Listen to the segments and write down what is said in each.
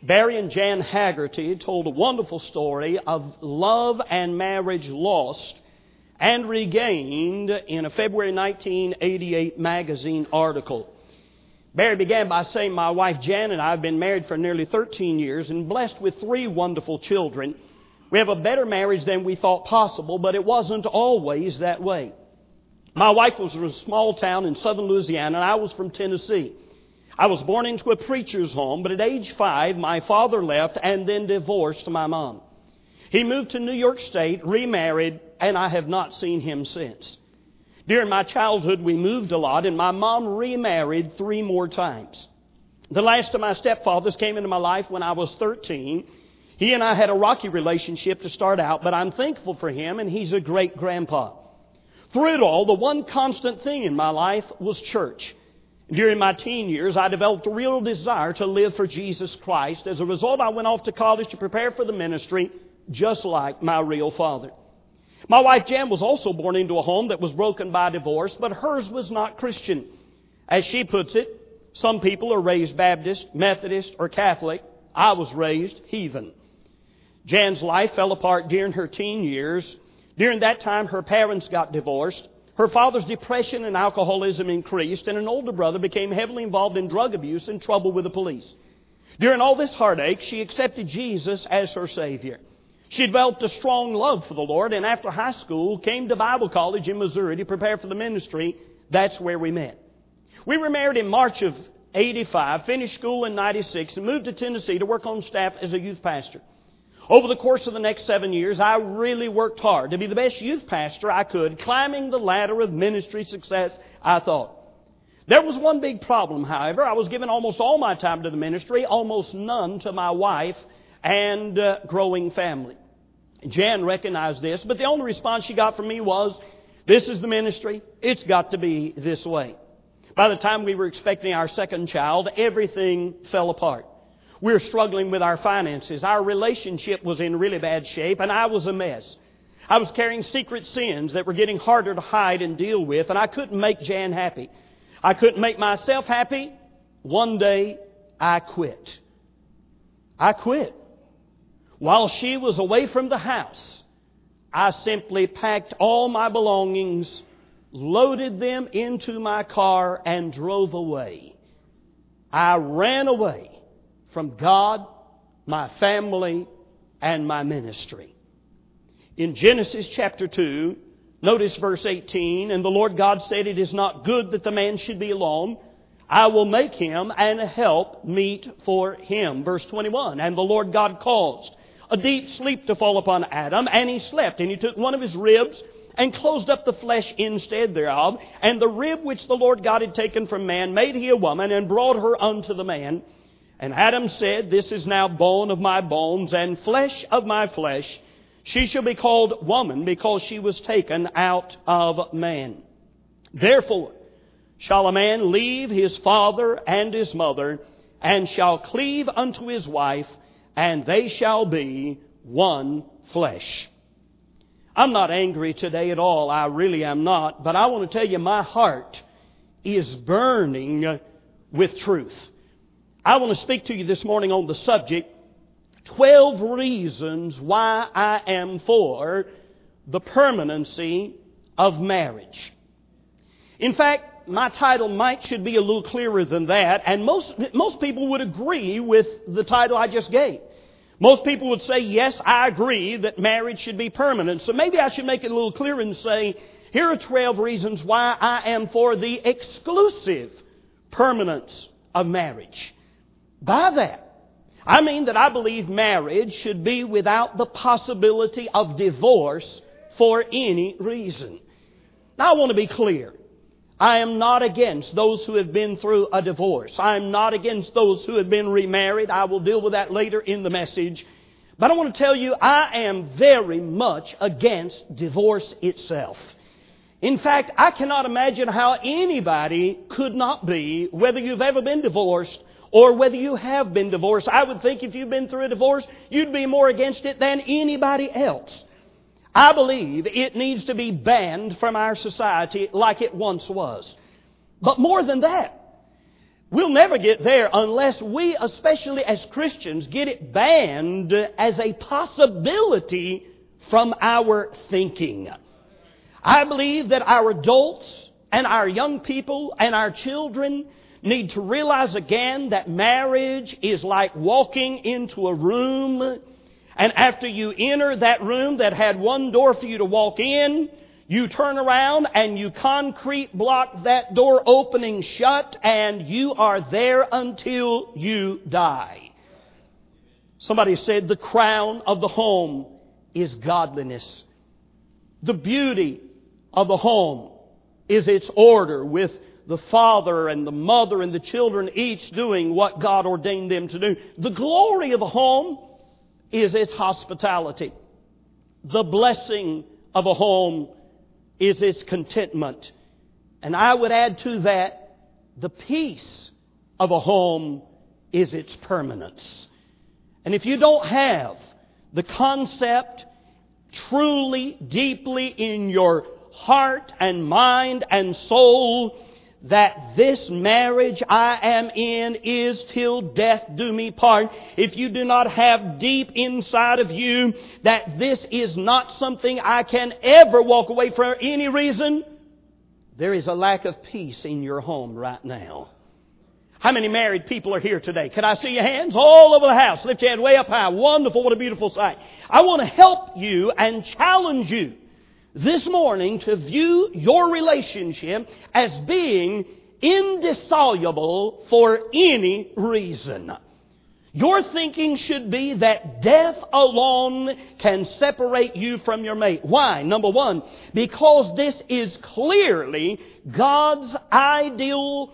Barry and Jan Haggerty told a wonderful story of love and marriage lost and regained in a February 1988 magazine article. Barry began by saying, "My wife Jan and I have been married for nearly 13 years and blessed with 3 wonderful children. We have a better marriage than we thought possible, but it wasn't always that way. My wife was from a small town in southern Louisiana, and I was from Tennessee. I was born into a preacher's home, but at age 5, my father left and then divorced my mom. He moved to New York State, remarried, and I have not seen him since. During my childhood, we moved a lot, and my mom remarried 3 more times. The last of my stepfathers came into my life when I was 13. He and I had a rocky relationship to start out, but I'm thankful for him, and he's a great grandpa. Through it all, the one constant thing in my life was church. During my teen years, I developed a real desire to live for Jesus Christ. As a result, I went off to college to prepare for the ministry, just like my real father. My wife Jan was also born into a home that was broken by divorce, but hers was not Christian. As she puts it, some people are raised Baptist, Methodist, or Catholic. I was raised heathen. Jan's life fell apart during her teen years. During that time, her parents got divorced. Her father's depression and alcoholism increased, and an older brother became heavily involved in drug abuse and trouble with the police. During all this heartache, she accepted Jesus as her Savior. She developed a strong love for the Lord, and after high school, came to Bible college in Missouri to prepare for the ministry. That's where we met. We were married in March of 85, finished school in 96, and moved to Tennessee to work on staff as a youth pastor. Over the course of the next 7 years, I really worked hard to be the best youth pastor I could, climbing the ladder of ministry success, I thought. There was one big problem, however. I was giving almost all my time to the ministry, almost none to my wife and growing family. Jan recognized this, but the only response she got from me was, "This is the ministry. It's got to be this way." By the time we were expecting our second child, everything fell apart. We were struggling with our finances. Our relationship was in really bad shape, and I was a mess. I was carrying secret sins that were getting harder to hide and deal with, and I couldn't make Jan happy. I couldn't make myself happy. One day, I quit. I quit. While she was away from the house, I simply packed all my belongings, loaded them into my car, and drove away. I ran away from God, my family, and my ministry. In Genesis chapter 2, notice verse 18, "And the Lord God said, It is not good that the man should be alone. I will make him an help meet for him." Verse 21, "And the Lord God caused a deep sleep to fall upon Adam, and he slept. And he took one of his ribs and closed up the flesh instead thereof. And the rib which the Lord God had taken from man made he a woman, and brought her unto the man. And Adam said, This is now bone of my bones, and flesh of my flesh. She shall be called woman, because she was taken out of man. Therefore shall a man leave his father and his mother, and shall cleave unto his wife, and they shall be one flesh." I'm not angry today at all. I really am not. But I want to tell you, my heart is burning with truth. I want to speak to you this morning on the subject, 12 reasons why I am for the permanency of marriage. In fact, my title should be a little clearer than that, and most people would agree with the title I just gave. Most people would say, yes, I agree that marriage should be permanent. So maybe I should make it a little clearer and say, here are 12 reasons why I am for the exclusive permanence of marriage. By that, I mean that I believe marriage should be without the possibility of divorce for any reason. Now, I want to be clear. I am not against those who have been through a divorce. I am not against those who have been remarried. I will deal with that later in the message. But I want to tell you, I am very much against divorce itself. In fact, I cannot imagine how anybody could not be, whether you've ever been divorced or whether you have been divorced. I would think if you've been through a divorce, you'd be more against it than anybody else. I believe it needs to be banned from our society like it once was. But more than that, We'll never get there unless we, especially as Christians, get it banned as a possibility from our thinking. I believe that our adults and our young people and our children need to realize again that marriage is like walking into a room, and after you enter that room that had one door for you to walk in, you turn around and you concrete block that door opening shut, and you are there until you die. Somebody said the crown of the home is godliness. The beauty of the home is its order, with the father and the mother and the children each doing what God ordained them to do. The glory of a home is its hospitality. The blessing of a home is its contentment. And I would add to that, the peace of a home is its permanence. And if you don't have the concept truly, deeply in your heart and mind and soul that this marriage I am in is till death do me part, if you do not have deep inside of you that this is not something I can ever walk away for any reason, there is a lack of peace in your home right now. How many married people are here today? Can I see your hands? All over the house. Lift your head way up high. Wonderful. What a beautiful sight. I want to help you and challenge you this morning to view your relationship as being indissoluble for any reason. Your thinking should be that death alone can separate you from your mate. Why? Number one, because this is clearly God's ideal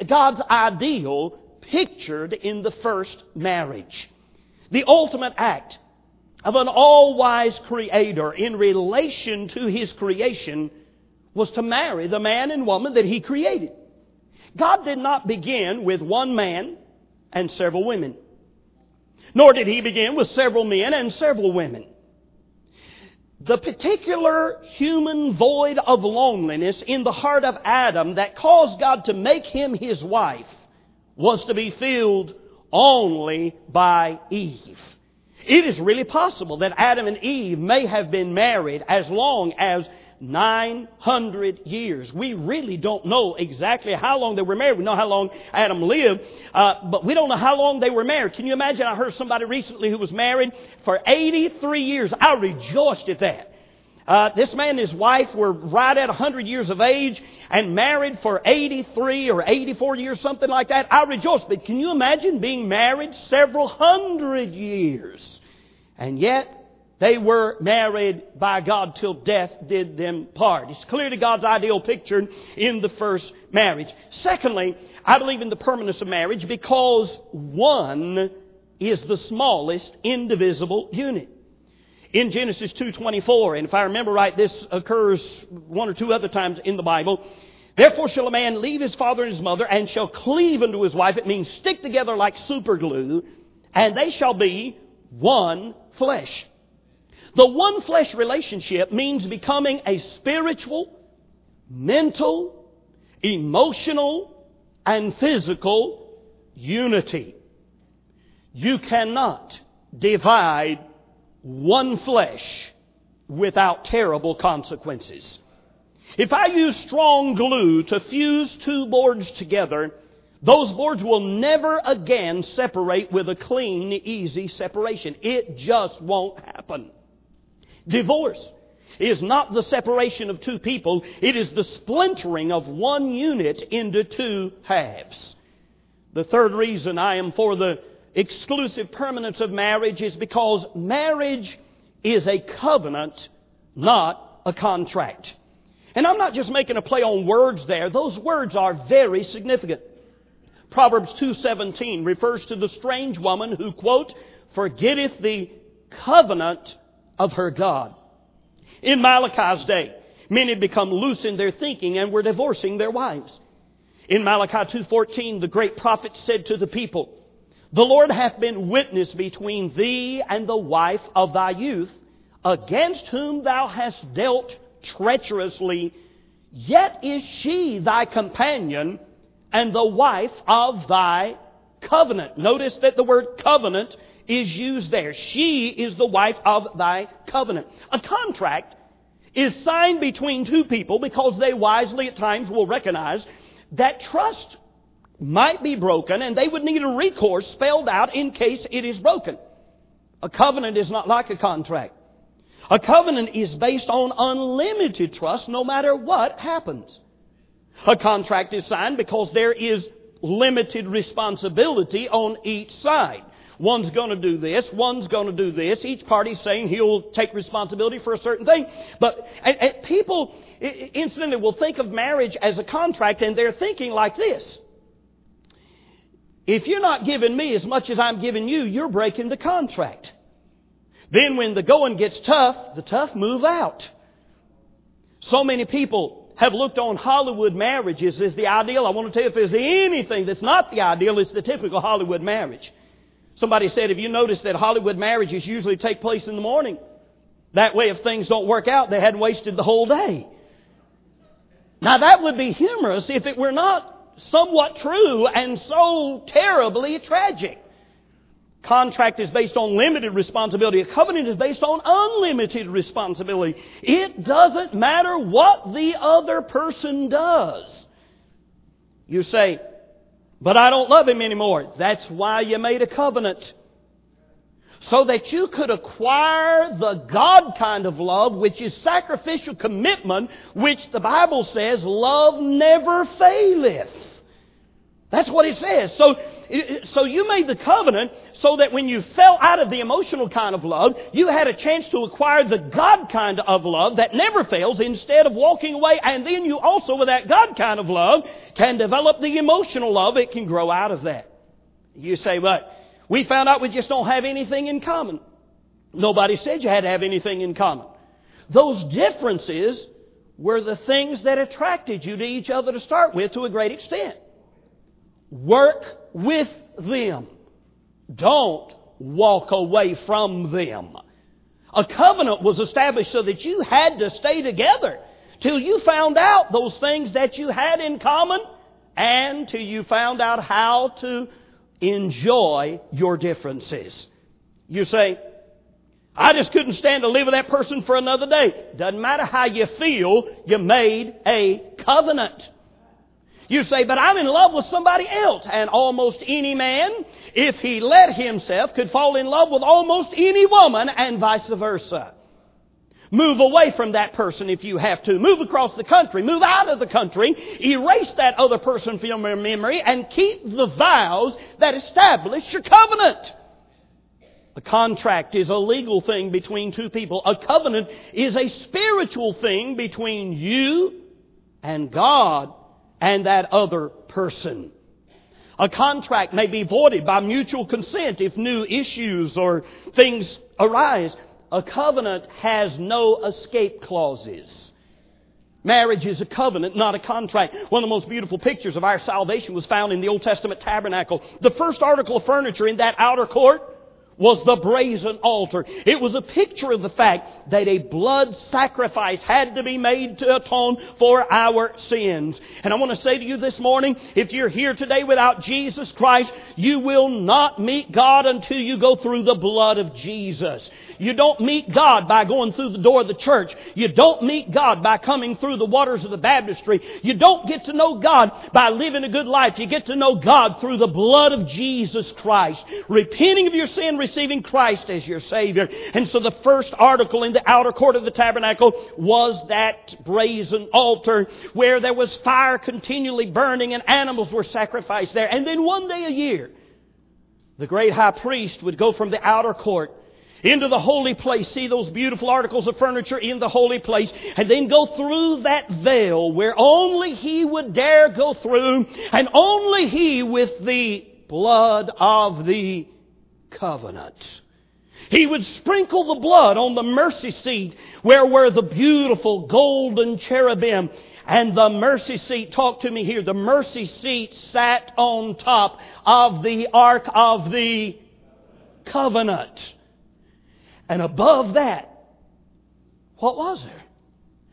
pictured in the first marriage. The ultimate act of an all-wise Creator in relation to His creation was to marry the man and woman that He created. God did not begin with one man and several women. Nor did He begin with several men and several women. The particular human void of loneliness in the heart of Adam that caused God to make him His wife was to be filled only by Eve. It is really possible that Adam and Eve may have been married as long as 900 years. We really don't know exactly how long they were married. We know how long Adam lived, but we don't know how long they were married. Can you imagine? I heard somebody recently who was married for 83 years. I rejoiced at that. This man and his wife were right at 100 years of age and married for 83 or 84 years, something like that. I rejoiced. But can you imagine being married several hundred years? And yet, they were married by God till death did them part. It's clearly God's ideal picture in the first marriage. Secondly, I believe in the permanence of marriage because one is the smallest indivisible unit. In Genesis 2:24, and if I remember right, this occurs one or two other times in the Bible. Therefore shall a man leave his father and his mother and shall cleave unto his wife. It means stick together like super glue, and they shall be one flesh. The one flesh relationship means becoming a spiritual, mental, emotional, and physical unity. You cannot divide one flesh without terrible consequences. If I use strong glue to fuse two boards together, those boards will never again separate with a clean, easy separation. It just won't happen. Divorce is not the separation of two people. It is the splintering of one unit into two halves. The third reason I am for the exclusive permanence of marriage is because marriage is a covenant, not a contract. And I'm not just making a play on words there. Those words are very significant. Proverbs 2:17 refers to the strange woman who, quote, forgetteth the covenant of her God. In Malachi's day, many had become loose in their thinking and were divorcing their wives. In Malachi 2:14, the great prophet said to the people, the Lord hath been witness between thee and the wife of thy youth, against whom thou hast dealt treacherously, yet is she thy companion, and the wife of thy covenant. Notice that the word covenant is used there. She is the wife of thy covenant. A contract is signed between two people because they wisely at times will recognize that trust might be broken and they would need a recourse spelled out in case it is broken. A covenant is not like a contract. A covenant is based on unlimited trust no matter what happens. A contract is signed because there is limited responsibility on each side. One's going to do this, one's going to do this. Each party's saying he'll take responsibility for a certain thing. But and people, incidentally, will think of marriage as a contract, and they're thinking like this. If you're not giving me as much as I'm giving you, you're breaking the contract. Then when the going gets tough, the tough move out. So many people have looked on Hollywood marriages as the ideal. I want to tell you, if there's anything that's not the ideal, it's the typical Hollywood marriage. Somebody said, have you noticed that Hollywood marriages usually take place in the morning? That way, if things don't work out, they hadn't wasted the whole day. Now, that would be humorous if it were not somewhat true and so terribly tragic. Contract is based on limited responsibility. A covenant is based on unlimited responsibility. It doesn't matter what the other person does. You say, but I don't love him anymore. That's why you made a covenant. So that you could acquire the God kind of love, which is sacrificial commitment, which the Bible says, love never faileth. That's what it says. So you made the covenant so that when you fell out of the emotional kind of love, you had a chance to acquire the God kind of love that never fails instead of walking away. And then you also, with that God kind of love, can develop the emotional love. It can grow out of that. You say, but we found out we just don't have anything in common. Nobody said you had to have anything in common. Those differences were the things that attracted you to each other to start with to a great extent. Work with them. Don't walk away from them. A covenant was established so that you had to stay together till you found out those things that you had in common and till you found out how to enjoy your differences. You say, I just couldn't stand to live with that person for another day. Doesn't matter how you feel, you made a covenant. You say, but I'm in love with somebody else. And almost any man, if he let himself, could fall in love with almost any woman and vice versa. Move away from that person if you have to. Move across the country. Move out of the country. Erase that other person from your memory and keep the vows that establish your covenant. A contract is a legal thing between two people. A covenant is a spiritual thing between you and God and that other person. A contract may be voided by mutual consent if new issues or things arise. A covenant has no escape clauses. Marriage is a covenant, not a contract. One of the most beautiful pictures of our salvation was found in the Old Testament tabernacle. The first article of furniture in that outer court was the brazen altar. It was a picture of the fact that a blood sacrifice had to be made to atone for our sins. And I want to say to you this morning, if you're here today without Jesus Christ, you will not meet God until you go through the blood of Jesus. You don't meet God by going through the door of the church. You don't meet God by coming through the waters of the baptistry. You don't get to know God by living a good life. You get to know God through the blood of Jesus Christ. Repenting of your sin, receiving Christ as your Savior. And so the first article in the outer court of the tabernacle was that brazen altar where there was fire continually burning and animals were sacrificed there. And then one day a year, the great high priest would go from the outer court into the holy place, see those beautiful articles of furniture in the holy place, and then go through that veil where only he would dare go through, and only he with the blood of the covenant. He would sprinkle the blood on the mercy seat where were the beautiful golden cherubim. And the mercy seat, talk to me here, the mercy seat sat on top of the Ark of the Covenant. And above that, what was there?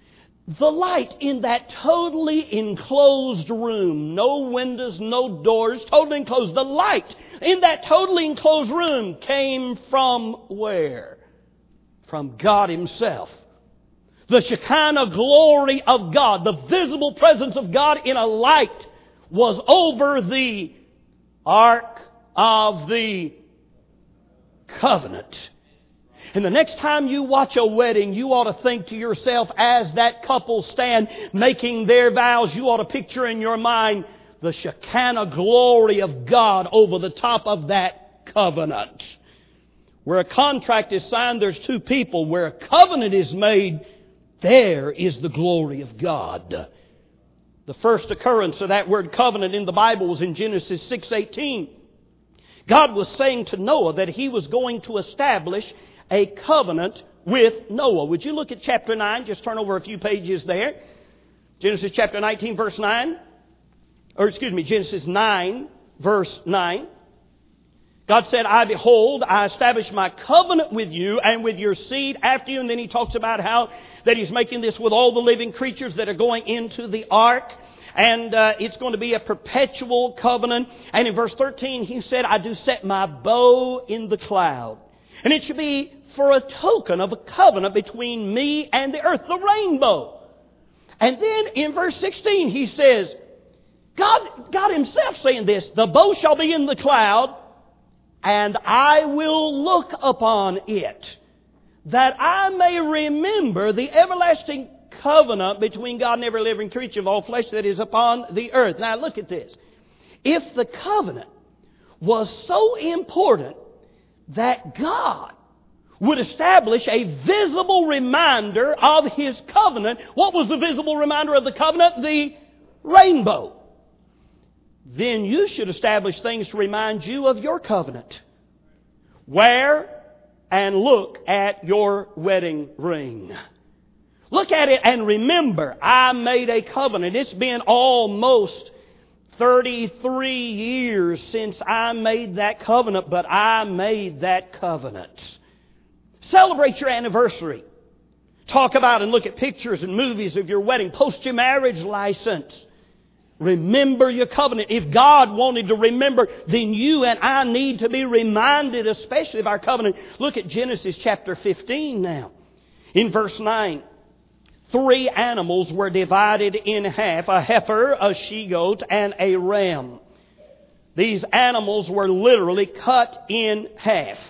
The light in that totally enclosed room, no windows, no doors, totally enclosed. The light in that totally enclosed room came from where? From God Himself. The Shekinah glory of God, the visible presence of God in a light, was over the Ark of the Covenant. And the next time you watch a wedding, you ought to think to yourself, as that couple stand making their vows, you ought to picture in your mind the Shekinah glory of God over the top of that covenant. Where a contract is signed, there's two people. Where a covenant is made, there is the glory of God. The first occurrence of that word covenant in the Bible was in Genesis 6:18. God was saying to Noah that He was going to essablish a covenant with Noah. Would you look at chapter 9? Just turn over a few pages there. Genesis chapter 19, verse 9. Genesis 9, verse 9. God said, behold, I establish my covenant with you and with your seed after you. And then He talks about how that He's making this with all the living creatures that are going into the ark. And it's going to be a perpetual covenant. And in verse 13, He said, I do set my bow in the cloud. And it should be for a token of a covenant between me and the earth, the rainbow. And then in verse 16, He says, God Himself saying this, the bow shall be in the cloud, and I will look upon it, that I may remember the everlasting covenant between God and every living creature of all flesh that is upon the earth. Now look at this. If the covenant was so important that God would establish a visible reminder of His covenant, what was the visible reminder of the covenant? The rainbow. Then you should establish things to remind you of your covenant. Wear and look at your wedding ring. Look at it and remember, I made a covenant. It's been almost 33 years since I made that covenant, but I made that covenant. Celebrate your anniversary. Talk about and look at pictures and movies of your wedding. Post your marriage license. Remember your covenant. If God wanted to remember, then you and I need to be reminded, especially of our covenant. Look at Genesis chapter 15 now. In verse 9. 3 animals were divided in half, a heifer, a she-goat, and a ram. These animals were literally cut in half.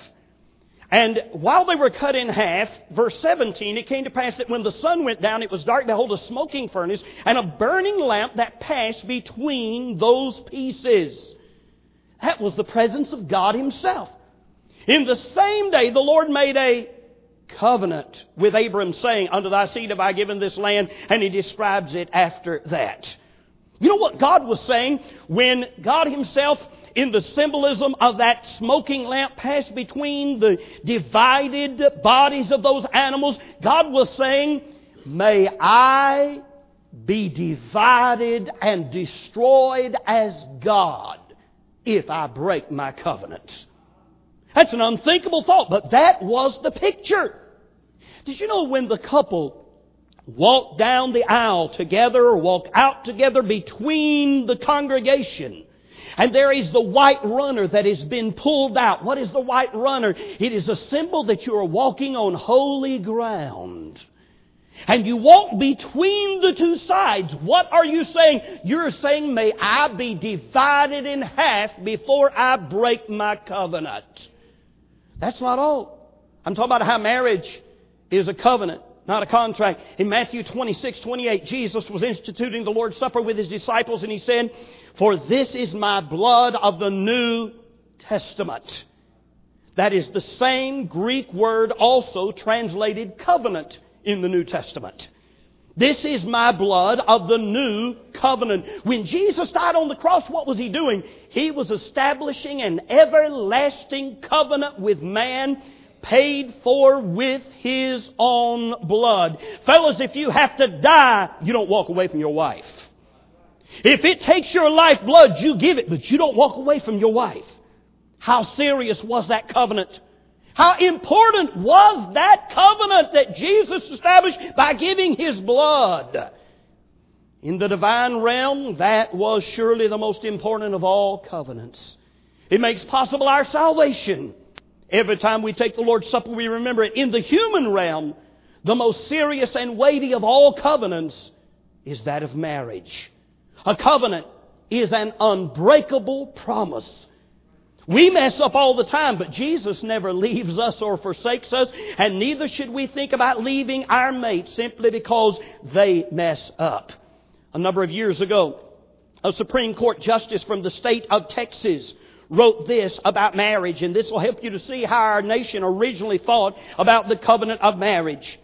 And while they were cut in half, verse 17, it came to pass that when the sun went down, it was dark, behold, a smoking furnace, and a burning lamp that passed between those pieces. That was the presence of God Himself. In the same day, the Lord made a covenant with Abram, saying, unto thy seed have I given this land, and He describes it after that. You know what God was saying when God Himself, in the symbolism of that smoking lamp, passed between the divided bodies of those animals? God was saying, may I be divided and destroyed as God if I break my covenant. That's an unthinkable thought, but that was the picture. Did you know when the couple walk down the aisle together or walk out together between the congregation, and there is the white runner that has been pulled out? What is the white runner? It is a symbol that you are walking on holy ground. And you walk between the two sides. What are you saying? You're saying, may I be divided in half before I break my covenant. That's not all. I'm talking about how marriage is a covenant, not a contract. In Matthew 26:28, Jesus was instituting the Lord's Supper with His disciples, and He said, for this is my blood of the New Testament. That is the same Greek word also translated covenant in the New Testament. This is my blood of the new covenant. When Jesus died on the cross, what was He doing? He was establishing an everlasting covenant with man, paid for with His own blood. Fellas, if you have to die, you don't walk away from your wife. If it takes your lifeblood, you give it, but you don't walk away from your wife. How serious was that covenant? How important was that covenant that Jesus established by giving His blood? In the divine realm, that was surely the most important of all covenants. It makes possible our salvation. Every time we take the Lord's Supper, we remember it. In the human realm, the most serious and weighty of all covenants is that of marriage. A covenant is an unbreakable promise. We mess up all the time, but Jesus never leaves us or forsakes us, and neither should we think about leaving our mate simply because they mess up. A number of years ago, a Supreme Court justice from the state of Texas wrote this about marriage, and this will help you to see how our nation originally thought about the covenant of marriage.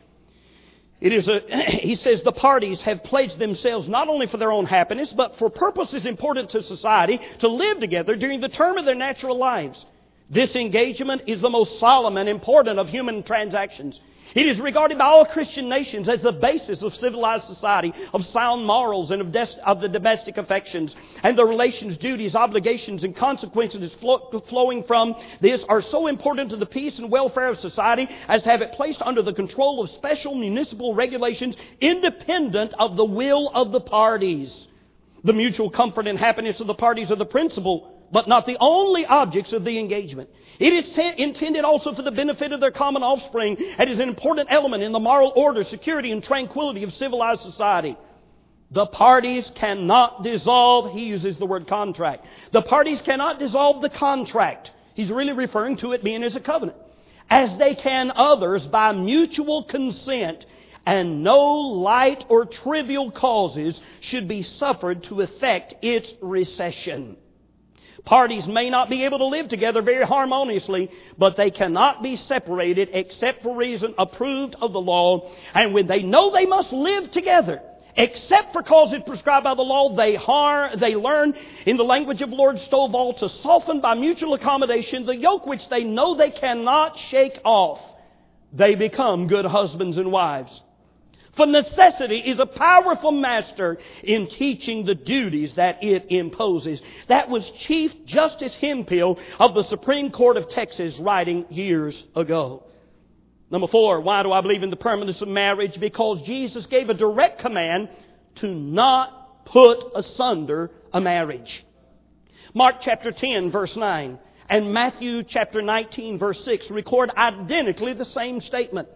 He says, the parties have pledged themselves not only for their own happiness, but for purposes important to society to live together during the term of their natural lives. This engagement is the most solemn and important of human transactions. It is regarded by all Christian nations as the basis of civilized society, of sound morals, and of the domestic affections. And the relations, duties, obligations, and consequences flowing from this are so important to the peace and welfare of society as to have it placed under the control of special municipal regulations independent of the will of the parties. The mutual comfort and happiness of the parties are the principal, but not the only objects of the engagement. It is intended also for the benefit of their common offspring and is an important element in the moral order, security, and tranquility of civilized society. The parties cannot dissolve, he uses the word contract. The parties cannot dissolve the contract. He's really referring to it being as a covenant. As they can others by mutual consent, and no light or trivial causes should be suffered to effect its recession. Parties may not be able to live together very harmoniously, but they cannot be separated except for reason approved of the law. And when they know they must live together, except for causes prescribed by the law, they learn, in the language of Lord Stovall, to soften by mutual accommodation the yoke which they know they cannot shake off. They become good husbands and wives. For necessity is a powerful master in teaching the duties that it imposes. That was Chief Justice Hemphill of the Supreme Court of Texas writing years ago. Number 4, why do I believe in the permanence of marriage? Because Jesus gave a direct command to not put asunder a marriage. Mark chapter 10 verse 9 and Matthew chapter 19 verse 6 record identically the same statement.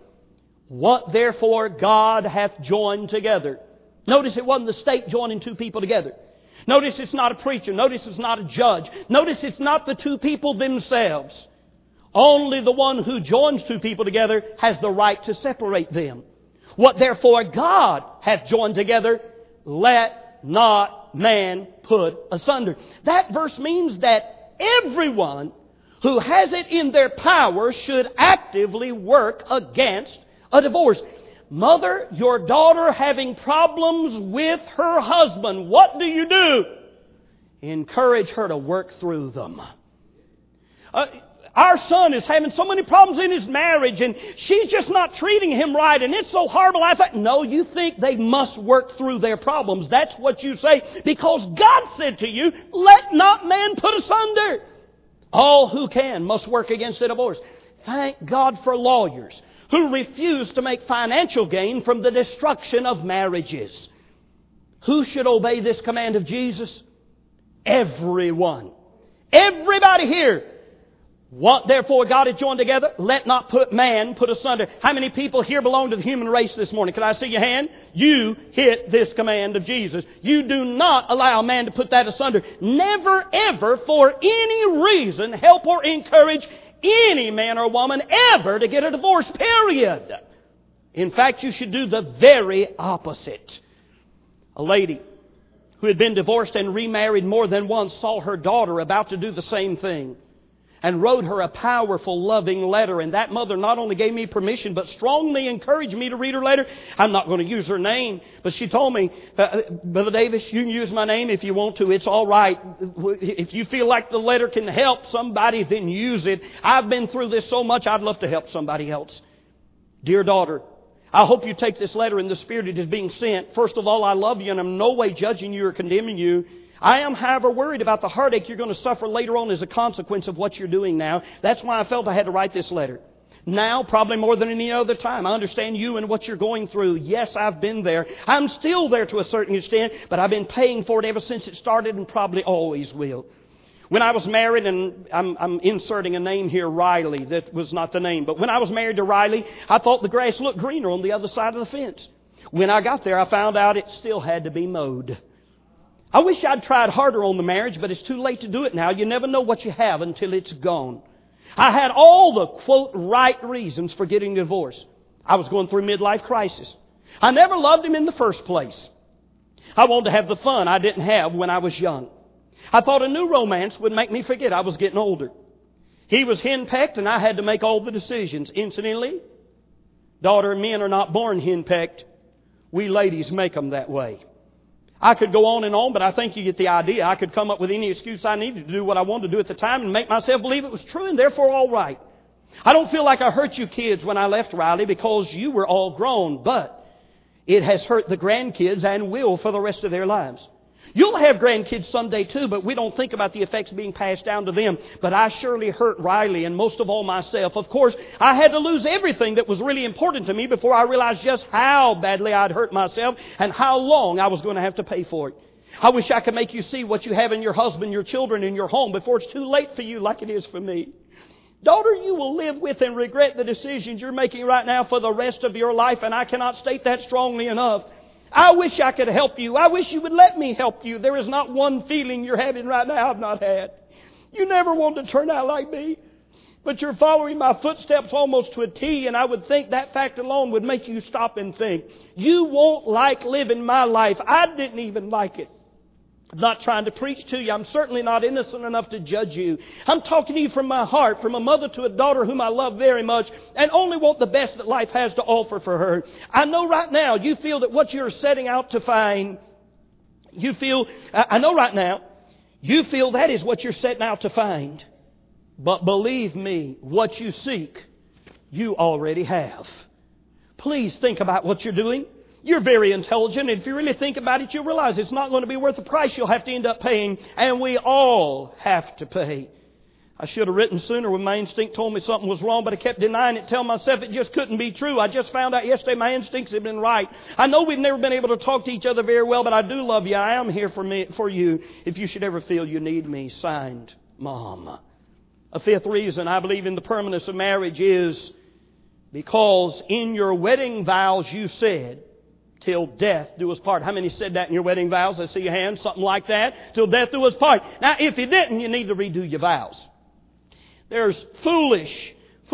What therefore God hath joined together. Notice it wasn't the state joining two people together. Notice it's not a preacher. Notice it's not a judge. Notice it's not the two people themselves. Only the one who joins two people together has the right to separate them. What therefore God hath joined together, let not man put asunder. That verse means that everyone who has it in their power should actively work against a divorce. Mother, your daughter having problems with her husband, what do? Encourage her to work through them. Our son is having so many problems in his marriage and she's just not treating him right and it's so horrible. I thought, no, you think they must work through their problems. That's what you say because God said to you, let not man put asunder. All who can must work against a divorce. Thank God for lawyers who refuse to make financial gain from the destruction of marriages. Who should obey this command of Jesus? Everyone. Everybody here. What therefore God hath joined together, let not man put asunder. How many people here belong to the human race this morning? Can I see your hand? You hit this command of Jesus. You do not allow man to put that asunder. Never ever for any reason help or encourage any man or woman ever to get a divorce, period. In fact, you should do the very opposite. A lady who had been divorced and remarried more than once saw her daughter about to do the same thing and wrote her a powerful, loving letter. And that mother not only gave me permission, but strongly encouraged me to read her letter. I'm not going to use her name, but she told me, Brother Davis, you can use my name if you want to. It's all right. If you feel like the letter can help somebody, then use it. I've been through this so much, I'd love to help somebody else. Dear daughter, I hope you take this letter in the spirit it is being sent. First of all, I love you and I'm in no way judging you or condemning you. I am, however, worried about the heartache you're going to suffer later on as a consequence of what you're doing now. That's why I felt I had to write this letter. Now, probably more than any other time, I understand you and what you're going through. Yes, I've been there. I'm still there to a certain extent, but I've been paying for it ever since it started and probably always will. When I was married, and I'm inserting a name here, Riley, that was not the name, but when I was married to Riley, I thought the grass looked greener on the other side of the fence. When I got there, I found out it still had to be mowed. I wish I'd tried harder on the marriage, but it's too late to do it now. You never know what you have until it's gone. I had all the, quote, right reasons for getting a divorce. I was going through midlife crisis. I never loved him in the first place. I wanted to have the fun I didn't have when I was young. I thought a new romance would make me forget I was getting older. He was henpecked and I had to make all the decisions. Incidentally, daughter, men are not born henpecked. We ladies make them that way. I could go on, but I think you get the idea. I could come up with any excuse I needed to do what I wanted to do at the time and make myself believe it was true and therefore all right. I don't feel like I hurt you kids when I left Riley because you were all grown, but it has hurt the grandkids and will for the rest of their lives. You'll have grandkids someday too, but we don't think about the effects being passed down to them. But I surely hurt Riley and most of all myself. Of course, I had to lose everything that was really important to me before I realized just how badly I'd hurt myself and how long I was going to have to pay for it. I wish I could make you see what you have in your husband, your children, and your home before it's too late for you like it is for me. Daughter, you will live with and regret the decisions you're making right now for the rest of your life, and I cannot state that strongly enough. I wish I could help you. I wish you would let me help you. There is not one feeling you're having right now I've not had. You never wanted to turn out like me, but you're following my footsteps almost to a T, and I would think that fact alone would make you stop and think. You won't like living my life. I didn't even like it. I'm not trying to preach to you. I'm certainly not innocent enough to judge you. I'm talking to you from my heart, from a mother to a daughter whom I love very much and only want the best that life has to offer for her. I know right now you feel that what you're setting out to find, I know right now you feel that is what you're setting out to find. But believe me, what you seek, you already have. Please think about what you're doing. You're very intelligent, and if you really think about it, you'll realize it's not going to be worth the price you'll have to end up paying, and we all have to pay. I should have written sooner when my instinct told me something was wrong, but I kept denying it, telling myself it just couldn't be true. I just found out yesterday my instincts have been right. I know we've never been able to talk to each other very well, but I do love you. I am here for you if you should ever feel you need me. Signed, Mom. A fifth reason I believe in the permanence of marriage is because in your wedding vows you said, till death do us part. How many said that in your wedding vows? I see your hands, something like that. Till death do us part. Now, if you didn't, you need to redo your vows. There's foolish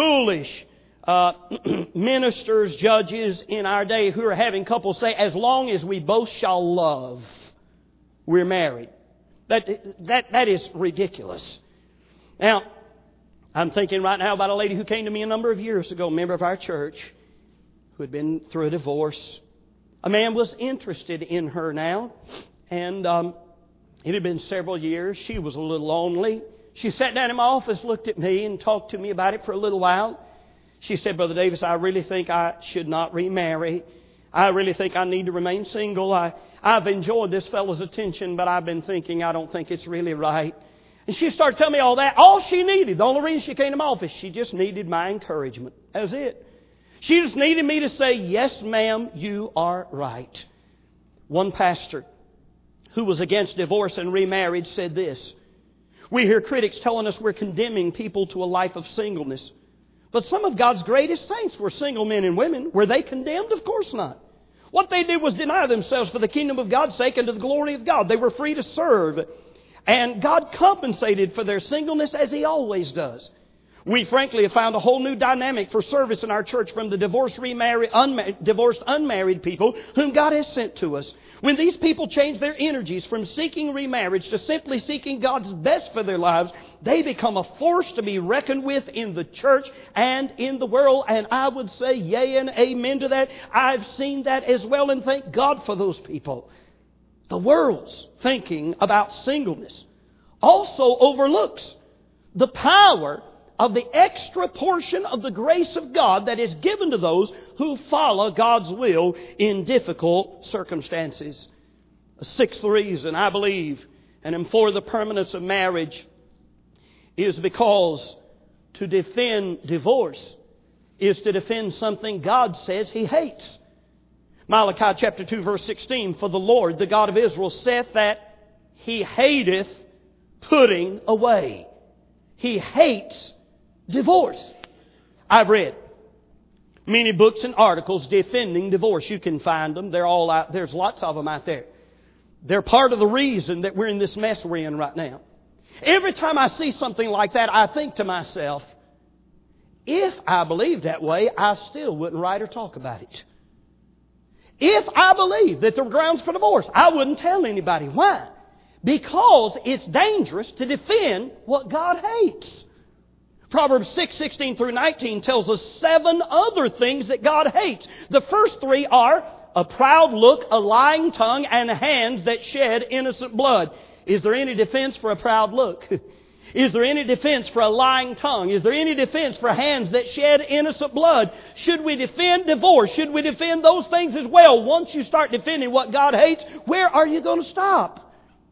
ministers, judges in our day who are having couples say, as long as we both shall love, we're married. That is ridiculous. Now, I'm thinking right now about a lady who came to me a number of years ago, a member of our church, who had been through a divorce. A man was interested in her now, and it had been several years. She was a little lonely. She sat down in my office, looked at me, and talked to me about it for a little while. She said, Brother Davis, I really think I should not remarry. I really think I need to remain single. I've enjoyed this fellow's attention, but I've been thinking I don't think it's really right. And she started telling me all that. All she needed, the only reason she came to my office, she just needed my encouragement. That was it. She just needed me to say, yes, ma'am, you are right. One pastor who was against divorce and remarriage said this. We hear critics telling us we're condemning people to a life of singleness. But some of God's greatest saints were single men and women. Were they condemned? Of course not. What they did was deny themselves for the kingdom of God's sake and to the glory of God. They were free to serve. And God compensated for their singleness as He always does. We frankly have found a whole new dynamic for service in our church from the divorced unmarried people whom God has sent to us. When these people change their energies from seeking remarriage to simply seeking God's best for their lives, they become a force to be reckoned with in the church and in the world. And I would say yea and amen to that. I've seen that as well, and thank God for those people. The world's thinking about singleness also overlooks the power of the extra portion of the grace of God that is given to those who follow God's will in difficult circumstances. A sixth reason, I believe, and for the permanence of marriage is because to defend divorce is to defend something God says He hates. Malachi chapter 2 verse 16, for the Lord, the God of Israel, saith that He hateth putting away. He hates divorce. I've read many books and articles defending divorce. You can find them. They're all out. There's lots of them out there. They're part of the reason that we're in this mess we're in right now. Every time I see something like that, I think to myself, if I believed that way, I still wouldn't write or talk about it. If I believed that there were grounds for divorce, I wouldn't tell anybody. Why? Because it's dangerous to defend what God hates. Proverbs 6:16 through 19 tells us 7 other things that God hates. The first 3 are a proud look, a lying tongue, and hands that shed innocent blood. Is there any defense for a proud look? Is there any defense for a lying tongue? Is there any defense for hands that shed innocent blood? Should we defend divorce? Should we defend those things as well? Once you start defending what God hates, where are you going to stop?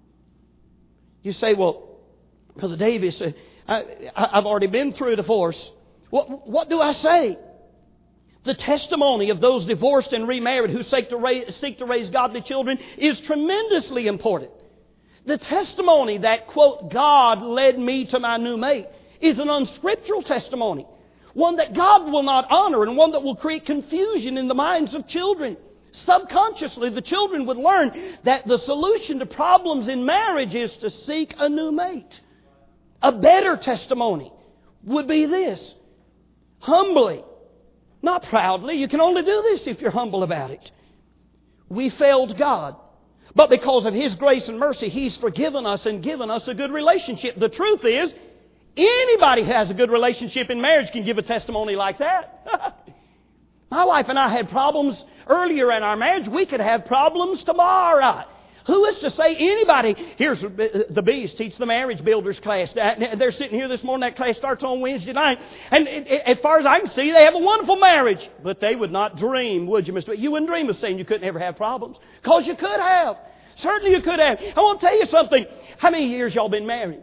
You say, well, Brother Davis, I've already been through a divorce. What do I say? The testimony of those divorced and remarried who seek to raise godly children is tremendously important. The testimony that, quote, God led me to my new mate is an unscriptural testimony. One that God will not honor and one that will create confusion in the minds of children. Subconsciously, the children would learn that the solution to problems in marriage is to seek a new mate. A better testimony would be this. Humbly, not proudly. You can only do this if you're humble about it. We failed God. But because of His grace and mercy, He's forgiven us and given us a good relationship. The truth is, anybody who has a good relationship in marriage can give a testimony like that. My wife and I had problems earlier in our marriage. We could have problems tomorrow. Who is to say anybody? Here's the Bees teach the marriage builders class. They're sitting here this morning. That class starts on Wednesday night. And as far as I can see, they have a wonderful marriage. But they would not dream, would you, Mr. You wouldn't dream of saying you couldn't ever have problems. Because you could have. Certainly you could have. I want to tell you something. How many years y'all been married?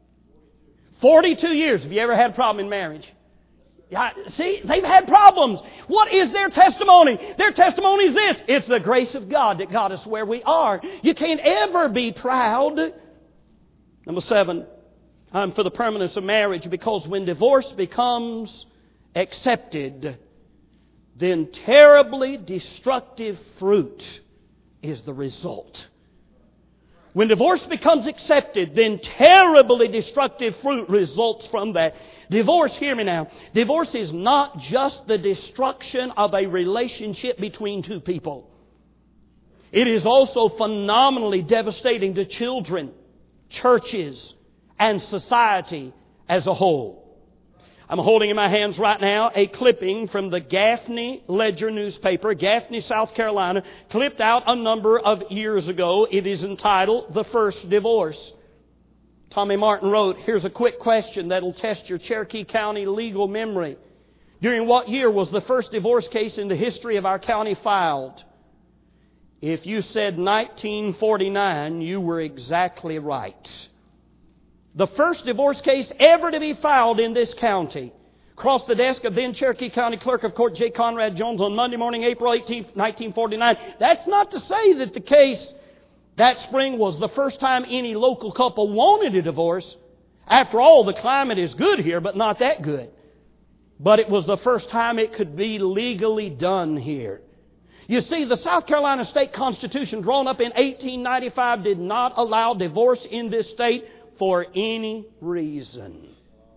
42 years. Have you ever had a problem in marriage? Yeah, see, they've had problems. What is their testimony? Their testimony is this. It's the grace of God that got us where we are. You can't ever be proud. Number 7, I'm for the permanence of marriage because when divorce becomes accepted, then terribly destructive fruit is the result. When divorce becomes accepted, then terribly destructive fruit results from that. Divorce, hear me now, divorce is not just the destruction of a relationship between two people. It is also phenomenally devastating to children, churches, and society as a whole. I'm holding in my hands right now a clipping from the Gaffney Ledger newspaper, Gaffney, South Carolina, clipped out a number of years ago. It is entitled, The First Divorce. Tommy Martin wrote, here's a quick question that'll test your Cherokee County legal memory. During what year was the first divorce case in the history of our county filed? If you said 1949, you were exactly right. The first divorce case ever to be filed in this county crossed the desk of then Cherokee County Clerk of Court J. Conrad Jones on Monday morning, April 18, 1949. That's not to say that the case that spring was the first time any local couple wanted a divorce. After all, the climate is good here, but not that good. But it was the first time it could be legally done here. You see, the South Carolina State Constitution drawn up in 1895 did not allow divorce in this state for any reason.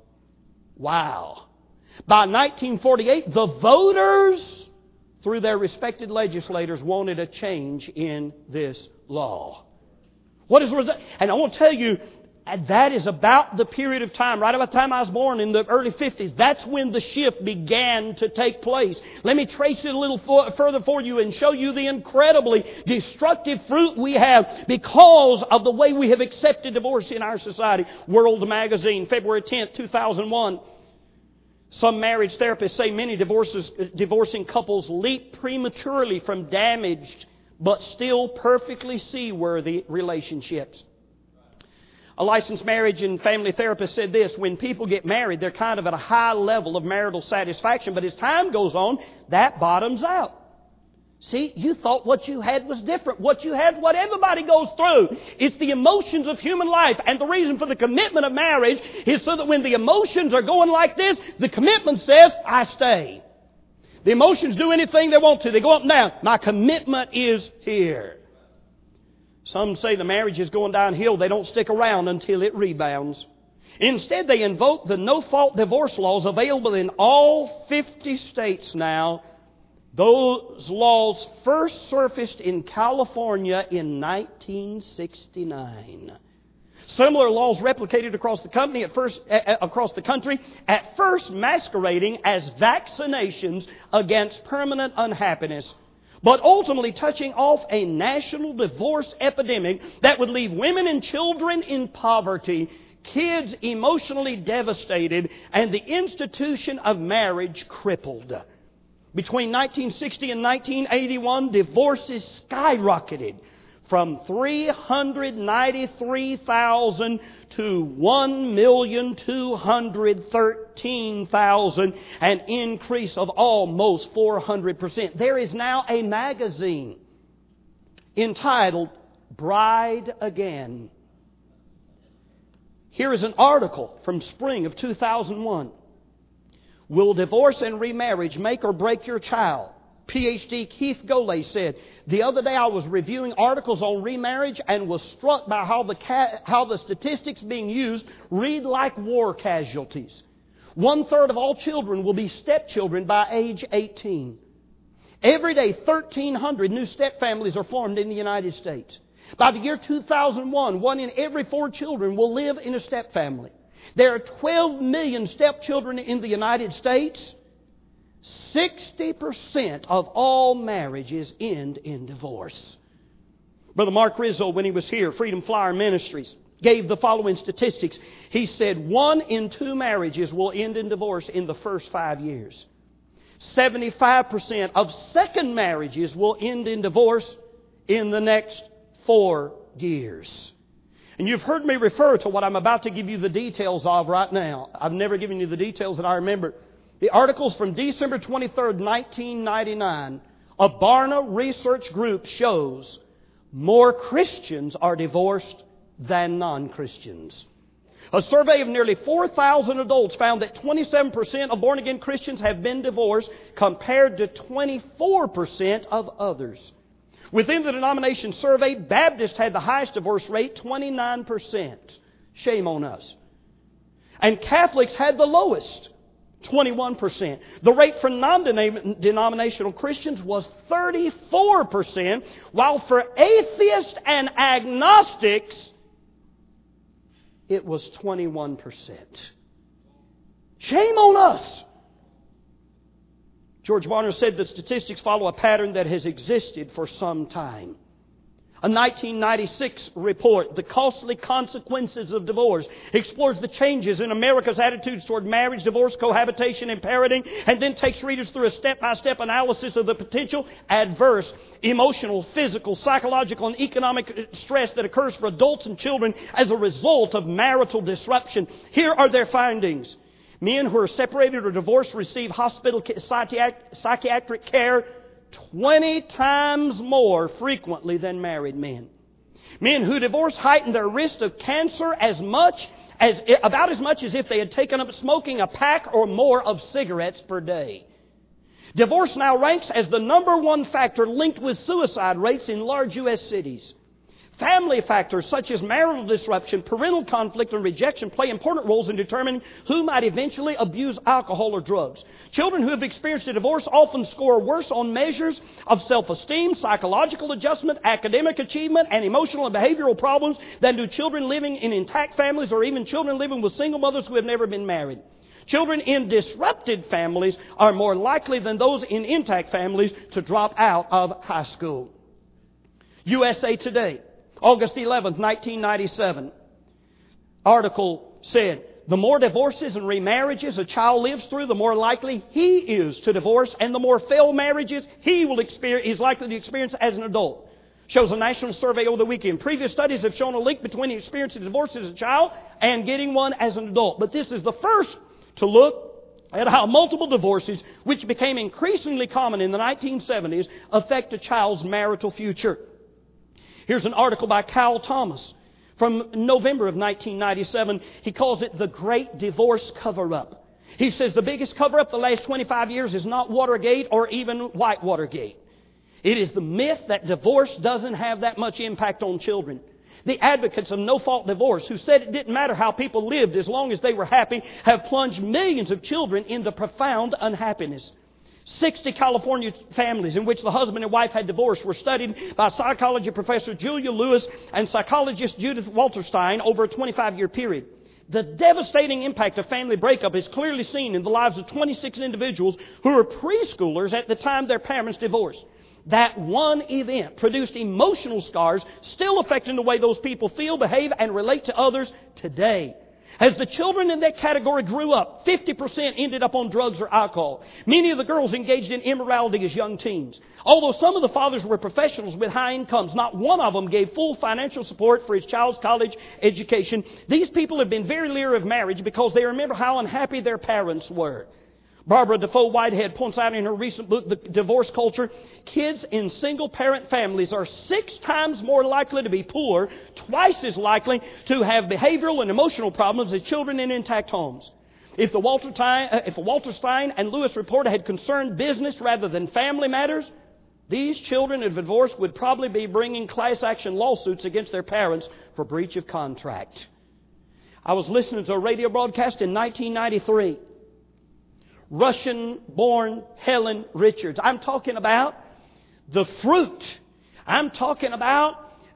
Wow. By 1948, the voters, through their respected legislators, wanted a change in this law. What is the result? And I want to tell you, that is about the period of time, right about the time I was born in the early 50s. That's when the shift began to take place. Let me trace it a little further for you and show you the incredibly destructive fruit we have because of the way we have accepted divorce in our society. World Magazine, February 10th, 2001. Some marriage therapists say many divorcing couples leap prematurely from damaged but still perfectly seaworthy relationships. A licensed marriage and family therapist said this: when people get married, they're kind of at a high level of marital satisfaction, but as time goes on, that bottoms out. See, you thought what you had was different. What you had, what everybody goes through. It's the emotions of human life. And the reason for the commitment of marriage is so that when the emotions are going like this, the commitment says, I stay. The emotions do anything they want to. They go up and down. My commitment is here. Some say the marriage is going downhill. They don't stick around until it rebounds. Instead, they invoke the no-fault divorce laws available in all 50 states now. Those laws first surfaced in California in 1969. Similar laws replicated across the country, at first masquerading as vaccinations against permanent unhappiness, but ultimately touching off a national divorce epidemic that would leave women and children in poverty, kids emotionally devastated, and the institution of marriage crippled. Between 1960 and 1981, divorces skyrocketed from 393,000 to 1,213,000, an increase of almost 400%. There is now a magazine entitled Bride Again. Here is an article from spring of 2001. Will divorce and remarriage make or break your child? PhD Keith Golay said, the other day I was reviewing articles on remarriage and was struck by how the statistics being used read like war casualties. 1/3 of all children will be stepchildren by age 18. Every day, 1,300 new step families are formed in the United States. By the year 2001, 1 in every 4 children will live in a step family. There are 12 million stepchildren in the United States. 60% of all marriages end in divorce. Brother Mark Rizzo, when he was here, Freedom Flyer Ministries, gave the following statistics. He said 1 in 2 marriages will end in divorce in the first 5 years. 75% of second marriages will end in divorce in the next 4 years. And you've heard me refer to what I'm about to give you the details of right now. I've never given you the details that I remember. The article's from December 23rd, 1999. A Barna research group shows more Christians are divorced than non-Christians. A survey of nearly 4,000 adults found that 27% of born-again Christians have been divorced compared to 24% of others. Within the denomination surveyed, Baptists had the highest divorce rate, 29%. Shame on us. And Catholics had the lowest, 21%. The rate for non-denominational Christians was 34%, while for atheists and agnostics, it was 21%. Shame on us. George Barna said that statistics follow a pattern that has existed for some time. A 1996 report, The Costly Consequences of Divorce, explores the changes in America's attitudes toward marriage, divorce, cohabitation, and parenting, and then takes readers through a step-by-step analysis of the potential adverse emotional, physical, psychological, and economic stress that occurs for adults and children as a result of marital disruption. Here are their findings. Men who are separated or divorced receive hospital psychiatric care 20 times more frequently than married men. Men who divorce heighten their risk of cancer about as much as if they had taken up smoking a pack or more of cigarettes per day. Divorce now ranks as the number 1 factor linked with suicide rates in large U.S. cities. Family factors such as marital disruption, parental conflict, and rejection play important roles in determining who might eventually abuse alcohol or drugs. Children who have experienced a divorce often score worse on measures of self-esteem, psychological adjustment, academic achievement, and emotional and behavioral problems than do children living in intact families or even children living with single mothers who have never been married. Children in disrupted families are more likely than those in intact families to drop out of high school. USA Today, August 11th, 1997. Article said, the more divorces and remarriages a child lives through, the more likely he is to divorce, and the more failed marriages he is likely to experience as an adult. shows a national survey over the weekend. Previous studies have shown a link between experiencing divorce as a child and getting one as an adult. But this is the first to look at how multiple divorces, which became increasingly common in the 1970s, affect a child's marital future. Here's an article by Kyle Thomas from November of 1997. He calls it the Great Divorce Cover-Up. He says the biggest cover-up the last 25 years is not Watergate or even White Watergate. It is the myth that divorce doesn't have that much impact on children. The advocates of no-fault divorce, who said it didn't matter how people lived as long as they were happy, have plunged millions of children into profound unhappiness. 60 California families in which the husband and wife had divorced were studied by psychology professor Julia Lewis and psychologist Judith Walterstein over a 25-year period. The devastating impact of family breakup is clearly seen in the lives of 26 individuals who were preschoolers at the time their parents divorced. That one event produced emotional scars still affecting the way those people feel, behave, and relate to others today. As the children in that category grew up, 50% ended up on drugs or alcohol. Many of the girls engaged in immorality as young teens. Although some of the fathers were professionals with high incomes, not one of them gave full financial support for his child's college education. These people have been very leery of marriage because they remember how unhappy their parents were. Barbara Defoe Whitehead points out in her recent book, The Divorce Culture, kids in single-parent families are 6 times more likely to be poor, twice as likely to have behavioral and emotional problems as children in intact homes. If the Walter Stein and Lewis report had concerned business rather than family matters, these children of divorce would probably be bringing class action lawsuits against their parents for breach of contract. I was listening to a radio broadcast in 1993. Russian-born Helen Richards. I'm talking about the fruit. I'm talking about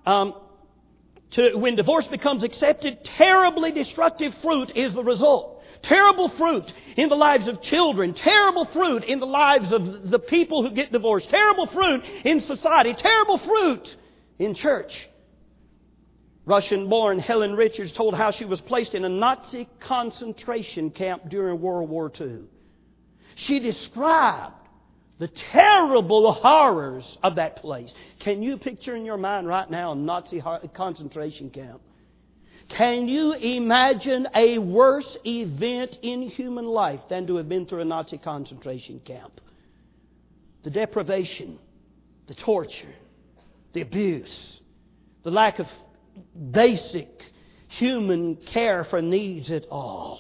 when divorce becomes accepted, terribly destructive fruit is the result. Terrible fruit in the lives of children. Terrible fruit in the lives of the people who get divorced. Terrible fruit in society. Terrible fruit in church. Russian-born Helen Richards told how she was placed in a Nazi concentration camp during World War II. She described the terrible horrors of that place. Can you picture in your mind right now a Nazi concentration camp? Can you imagine a worse event in human life than to have been through a Nazi concentration camp? The deprivation, the torture, the abuse, the lack of basic human care for needs at all.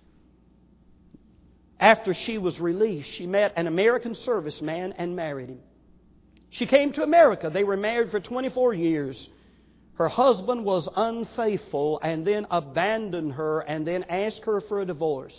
After she was released, she met an American serviceman and married him. She came to America. They were married for 24 years. Her husband was unfaithful and then abandoned her and then asked her for a divorce.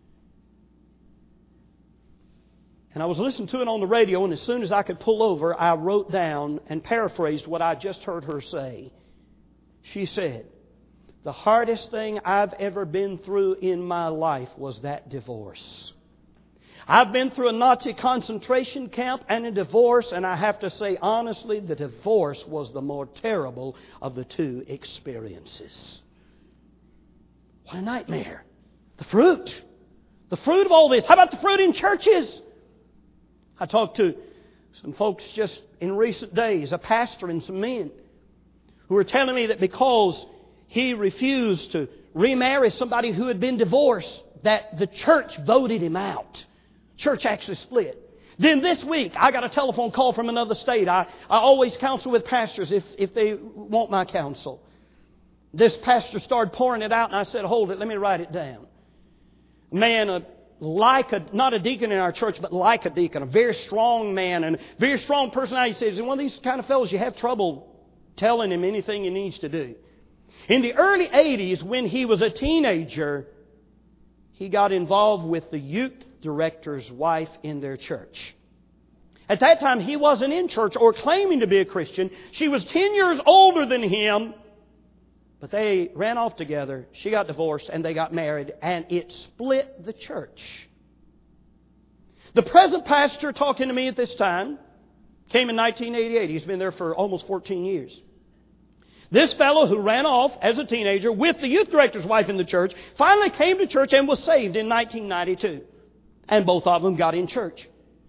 And I was listening to it on the radio, and as soon as I could pull over, I wrote down and paraphrased what I just heard her say. She said, "The hardest thing I've ever been through in my life was that divorce. I've been through a Nazi concentration camp and a divorce, and I have to say honestly, the divorce was the more terrible of the two experiences." What a nightmare. The fruit. The fruit of all this. How about the fruit in churches? I talked to some folks just in recent days, a pastor and some men, who were telling me that because he refused to remarry somebody who had been divorced, that the church voted him out. Church actually split. Then this week, I got a telephone call from another state. I always counsel with pastors if they want my counsel. This pastor started pouring it out, and I said, "Hold it, let me write it down." A man, not a deacon in our church, but like a deacon, a very strong man and a very strong personality, says, "One of these kind of fellows, you have trouble telling him anything he needs to do." In the early 80s, when he was a teenager, he got involved with the youth director's wife in their church. At that time, he wasn't in church or claiming to be a Christian. She was 10 years older than him, but they ran off together. She got divorced and they got married, and it split the church. The present pastor talking to me at this time came in 1988. He's been there for almost 14 years. This fellow who ran off as a teenager with the youth director's wife in the church finally came to church and was saved in 1992. And both of them got in church.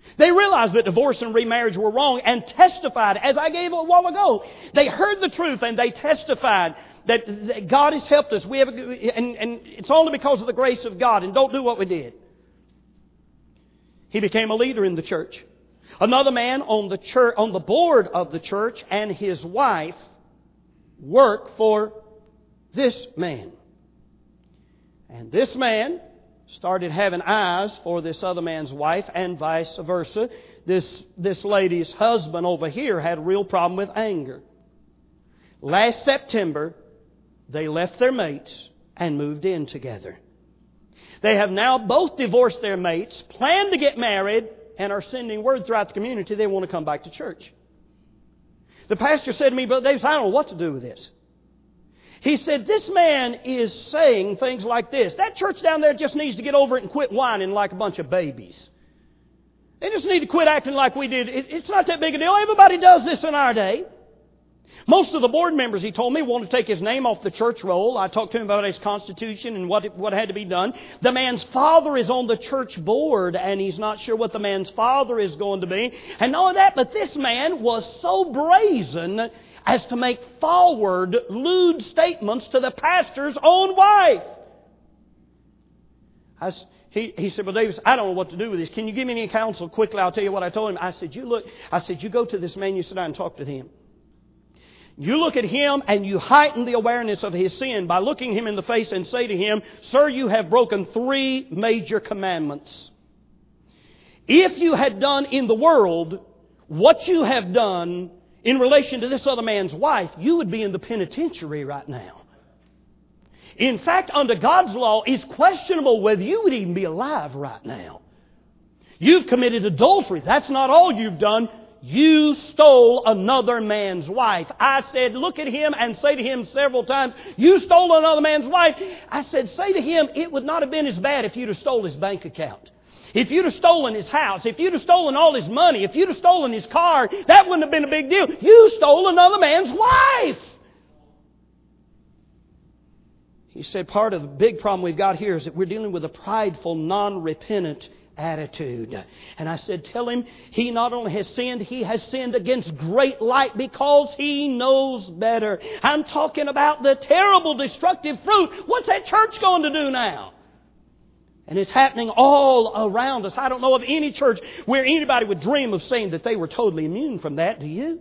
They realized that divorce and remarriage were wrong and testified, as I gave a while ago. They heard the truth and they testified that God has helped us. And it's only because of the grace of God, and don't do what we did. He became a leader in the church. Another man on the board of the church, and his wife worked for this man. And this man started having eyes for this other man's wife, and vice versa. This lady's husband over here had a real problem with anger. Last September, they left their mates and moved in together. They have now both divorced their mates, planned to get married, and are sending word throughout the community they want to come back to church. The pastor said to me, Brother Davis, I don't know what to do with this. He said, this man is saying things like this. That church down there just needs to get over it and quit whining like a bunch of babies. They just need to quit acting like we did. It's not that big a deal. Everybody does this in our day. Most of the board members, he told me, want to take his name off the church roll. I talked to him about his constitution and what had to be done. The man's father is on the church board, and he's not sure what the man's father is going to be. And not only that, but this man was so brazen as to make forward, lewd statements to the pastor's own wife. He said, well, Davis, I don't know what to do with this. Can you give me any counsel? Quickly, I'll tell you what I told him. I said, you go to this man, you sit down and talk to him. You look at him and you heighten the awareness of his sin by looking him in the face and say to him, sir, you have broken 3 major commandments. If you had done in the world what you have done in relation to this other man's wife, you would be in the penitentiary right now. In fact, under God's law, it's questionable whether you would even be alive right now. You've committed adultery. That's not all you've done. You stole another man's wife. I said, look at him and say to him several times, you stole another man's wife. I said, say to him, it would not have been as bad if you'd have stolen his bank account. If you'd have stolen his house, if you'd have stolen all his money, if you'd have stolen his car, that wouldn't have been a big deal. You stole another man's wife. He said part of the big problem we've got here is that we're dealing with a prideful, non-repentant attitude. And I said, tell him he not only has sinned, he has sinned against great light because he knows better. I'm talking about the terrible, destructive fruit. What's that church going to do now? And it's happening all around us. I don't know of any church where anybody would dream of saying that they were totally immune from that. Do you?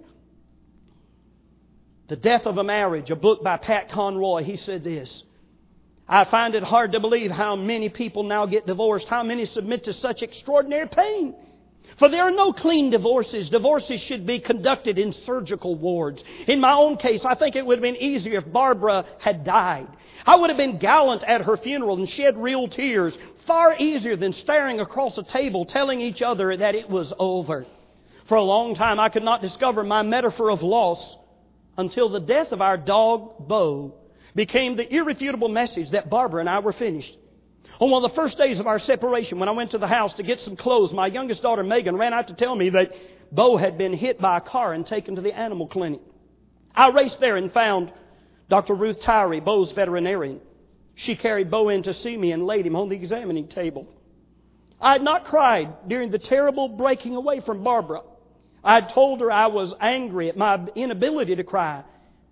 The Death of a Marriage, a book by Pat Conroy, he said this: I find it hard to believe how many people now get divorced, how many submit to such extraordinary pain. For there are no clean divorces. Divorces should be conducted in surgical wards. In my own case, I think it would have been easier if Barbara had died. I would have been gallant at her funeral and shed real tears. Far easier than staring across a table telling each other that it was over. For a long time I could not discover my metaphor of loss until the death of our dog, Bo, became the irrefutable message that Barbara and I were finished. On one of the first days of our separation, when I went to the house to get some clothes, my youngest daughter, Megan, ran out to tell me that Bo had been hit by a car and taken to the animal clinic. I raced there and found Dr. Ruth Tyree, Bo's veterinarian. She carried Bo in to see me and laid him on the examining table. I had not cried during the terrible breaking away from Barbara. I had told her I was angry at my inability to cry.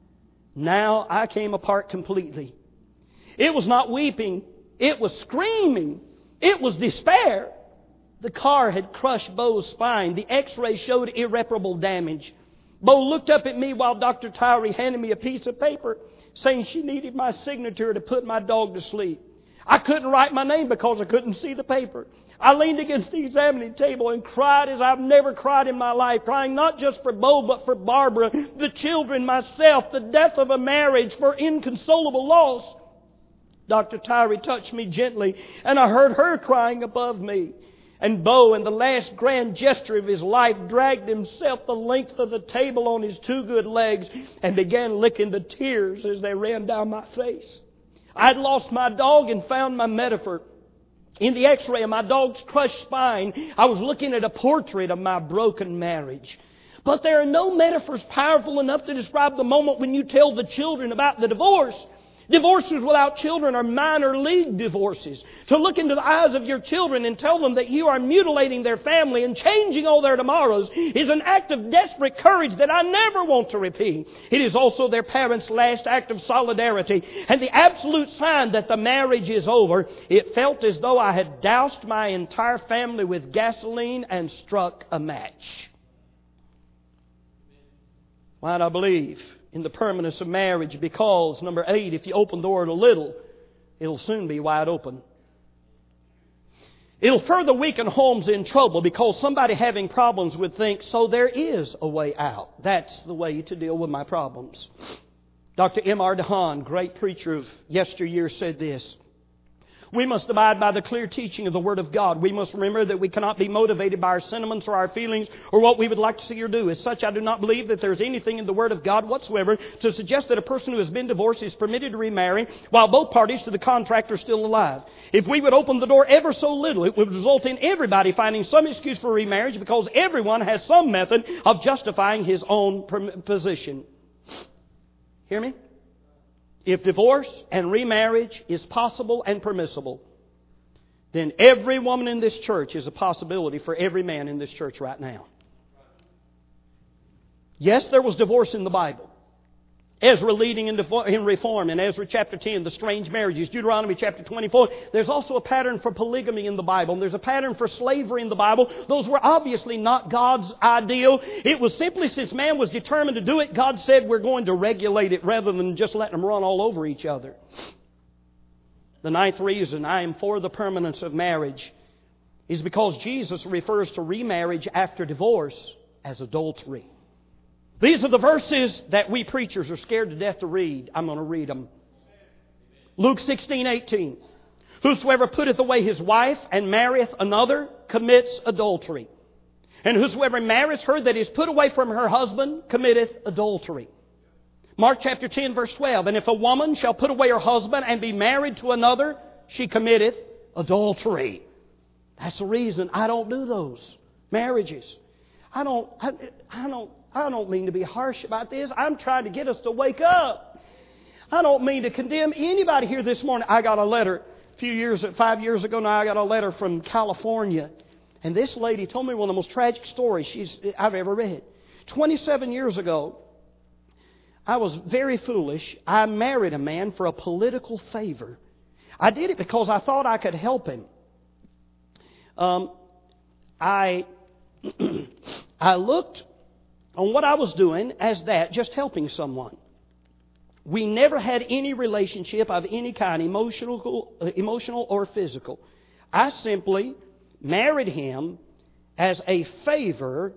Now I came apart completely. It was not weeping. It was screaming. It was despair. The car had crushed Bo's spine. The x-ray showed irreparable damage. Bo looked up at me while Dr. Tyree handed me a piece of paper saying she needed my signature to put my dog to sleep. I couldn't write my name because I couldn't see the paper. I leaned against the examining table and cried as I've never cried in my life, crying not just for Bo, but for Barbara, the children, myself, the death of a marriage, for inconsolable loss. Dr. Tyree touched me gently, and I heard her crying above me. And Bo, in the last grand gesture of his life, dragged himself the length of the table on his 2 good legs and began licking the tears as they ran down my face. I had lost my dog and found my metaphor. In the x-ray of my dog's crushed spine, I was looking at a portrait of my broken marriage. But there are no metaphors powerful enough to describe the moment when you tell the children about the divorce. Divorces without children are minor league divorces. To look into the eyes of your children and tell them that you are mutilating their family and changing all their tomorrows is an act of desperate courage that I never want to repeat. It is also their parents' last act of solidarity and the absolute sign that the marriage is over. It felt as though I had doused my entire family with gasoline and struck a match. Why do I believe in the permanence of marriage? Because, number 8, if you open the door a little, it'll soon be wide open. It'll further weaken homes in trouble because somebody having problems would think, so there is a way out. That's the way to deal with my problems. Dr. M.R. DeHaan, great preacher of yesteryear, said this: we must abide by the clear teaching of the Word of God. We must remember that we cannot be motivated by our sentiments or our feelings or what we would like to see or do. As such, I do not believe that there is anything in the Word of God whatsoever to suggest that a person who has been divorced is permitted to remarry while both parties to the contract are still alive. If we would open the door ever so little, it would result in everybody finding some excuse for remarriage because everyone has some method of justifying his own position. Hear me? If divorce and remarriage is possible and permissible, then every woman in this church is a possibility for every man in this church right now. Yes, there was divorce in the Bible. Ezra leading in reform in Ezra chapter 10, the strange marriages. Deuteronomy chapter 24. There's also a pattern for polygamy in the Bible. And there's a pattern for slavery in the Bible. Those were obviously not God's ideal. It was simply since man was determined to do it, God said we're going to regulate it rather than just letting them run all over each other. The 9th reason I am for the permanence of marriage is because Jesus refers to remarriage after divorce as adultery. These are the verses that we preachers are scared to death to read. I'm going to read them. Luke 16:18. Whosoever putteth away his wife and marrieth another commits adultery. And whosoever marrieth her that is put away from her husband committeth adultery. Mark chapter 10 verse 12. And if a woman shall put away her husband and be married to another, she committeth adultery. That's the reason I don't do those marriages. I don't mean to be harsh about this. I'm trying to get us to wake up. I don't mean to condemn anybody here this morning. I got a letter 5 years ago now. I got a letter from California. And this lady told me one of the most tragic stories I've ever read. 27 years ago, I was very foolish. I married a man for a political favor. I did it because I thought I could help him. I looked on what I was doing as that, just helping someone. We never had any relationship of any kind, emotional or physical. I simply married him as a favor.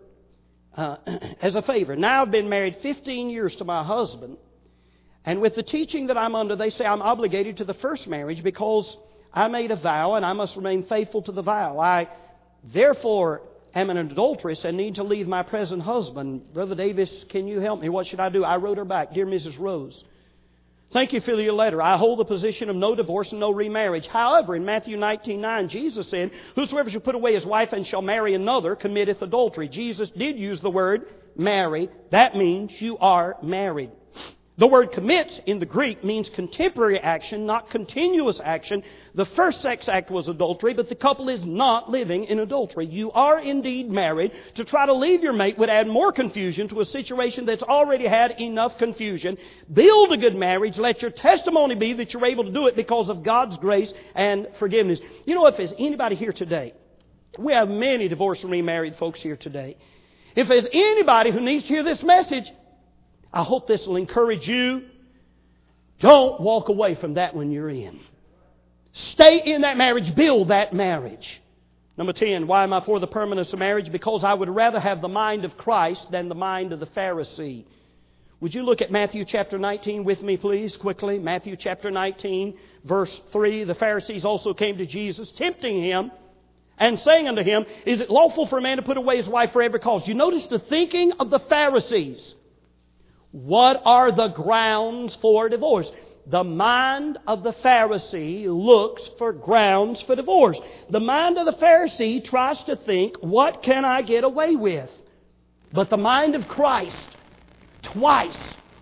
Now I've been married 15 years to my husband. And with the teaching that I'm under, they say I'm obligated to the first marriage because I made a vow and I must remain faithful to the vow. I, therefore, am an adulteress and need to leave my present husband. Brother Davis, can you help me? What should I do? I wrote her back. Dear Mrs. Rose, thank you for your letter. I hold the position of no divorce and no remarriage. However, in Matthew 19:9, Jesus said, whosoever shall put away his wife and shall marry another committeth adultery. Jesus did use the word marry. That means you are married. The word commits in the Greek means contemporary action, not continuous action. The first sex act was adultery, but the couple is not living in adultery. You are indeed married. To try to leave your mate would add more confusion to a situation that's already had enough confusion. Build a good marriage. Let your testimony be that you're able to do it because of God's grace and forgiveness. You know, if there's anybody here today, we have many divorced and remarried folks here today. If there's anybody who needs to hear this message, I hope this will encourage you. Don't walk away from that one you're in. Stay in that marriage. Build that marriage. Number 10, why am I for the permanence of marriage? Because I would rather have the mind of Christ than the mind of the Pharisee. Would you look at Matthew chapter 19 with me, please, quickly? Matthew chapter 19, verse 3. The Pharisees also came to Jesus, tempting Him and saying unto Him, is it lawful for a man to put away his wife for every cause? You notice the thinking of the Pharisees. What are the grounds for divorce? The mind of the Pharisee looks for grounds for divorce. The mind of the Pharisee tries to think, what can I get away with? But the mind of Christ, twice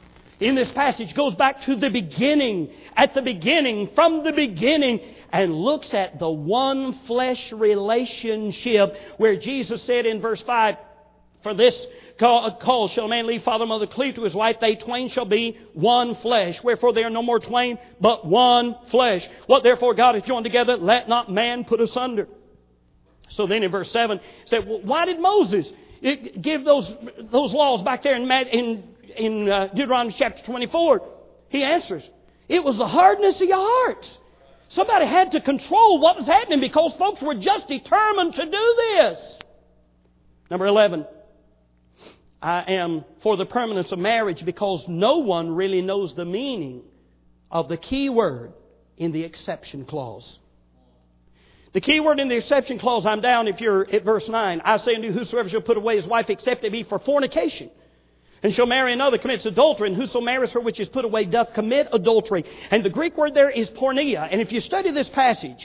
in this passage goes back to the beginning, from the beginning, and looks at the one flesh relationship where Jesus said in verse 5, "For this cause shall a man leave father and mother, cleave to his wife, they twain shall be one flesh. Wherefore they are no more twain, but one flesh. What therefore God has joined together, let not man put asunder." So then in verse 7, he said, well, why did Moses give those laws back there in Deuteronomy chapter 24? He answers, it was the hardness of your hearts. Somebody had to control what was happening because folks were just determined to do this. Number 11, I am for the permanence of marriage because no one really knows the meaning of the key word in the exception clause. The key word in the exception clause, I'm down if you're at verse 9. "I say unto you, whosoever shall put away his wife except it be for fornication, and shall marry another, commits adultery, and whoso marries her which is put away doth commit adultery." And the Greek word there is porneia. And if you study this passage,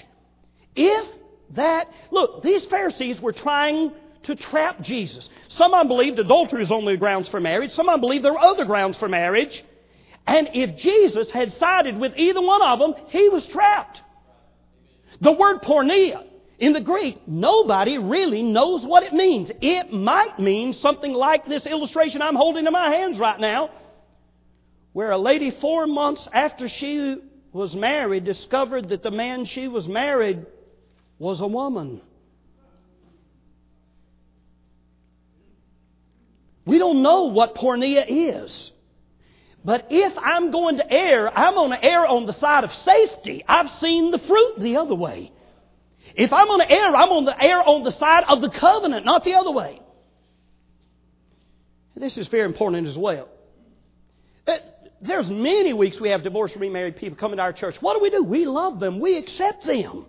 look, these Pharisees were trying to trap Jesus. Some of them believed adultery is only grounds for marriage. Some of them believed there were other grounds for marriage. And if Jesus had sided with either one of them, he was trapped. The word porneia in the Greek, nobody really knows what it means. It might mean something like this illustration I'm holding in my hands right now, where a lady 4 months after she was married discovered that the man she was married was a woman. We don't know what porneia is. But if I'm going to err, I'm going to err on the side of safety. I've seen the fruit the other way. If I'm going to err, I'm going to err on the side of the covenant, not the other way. This is very important as well. There's many weeks we have divorced and remarried people coming to our church. What do? We love them. We accept them.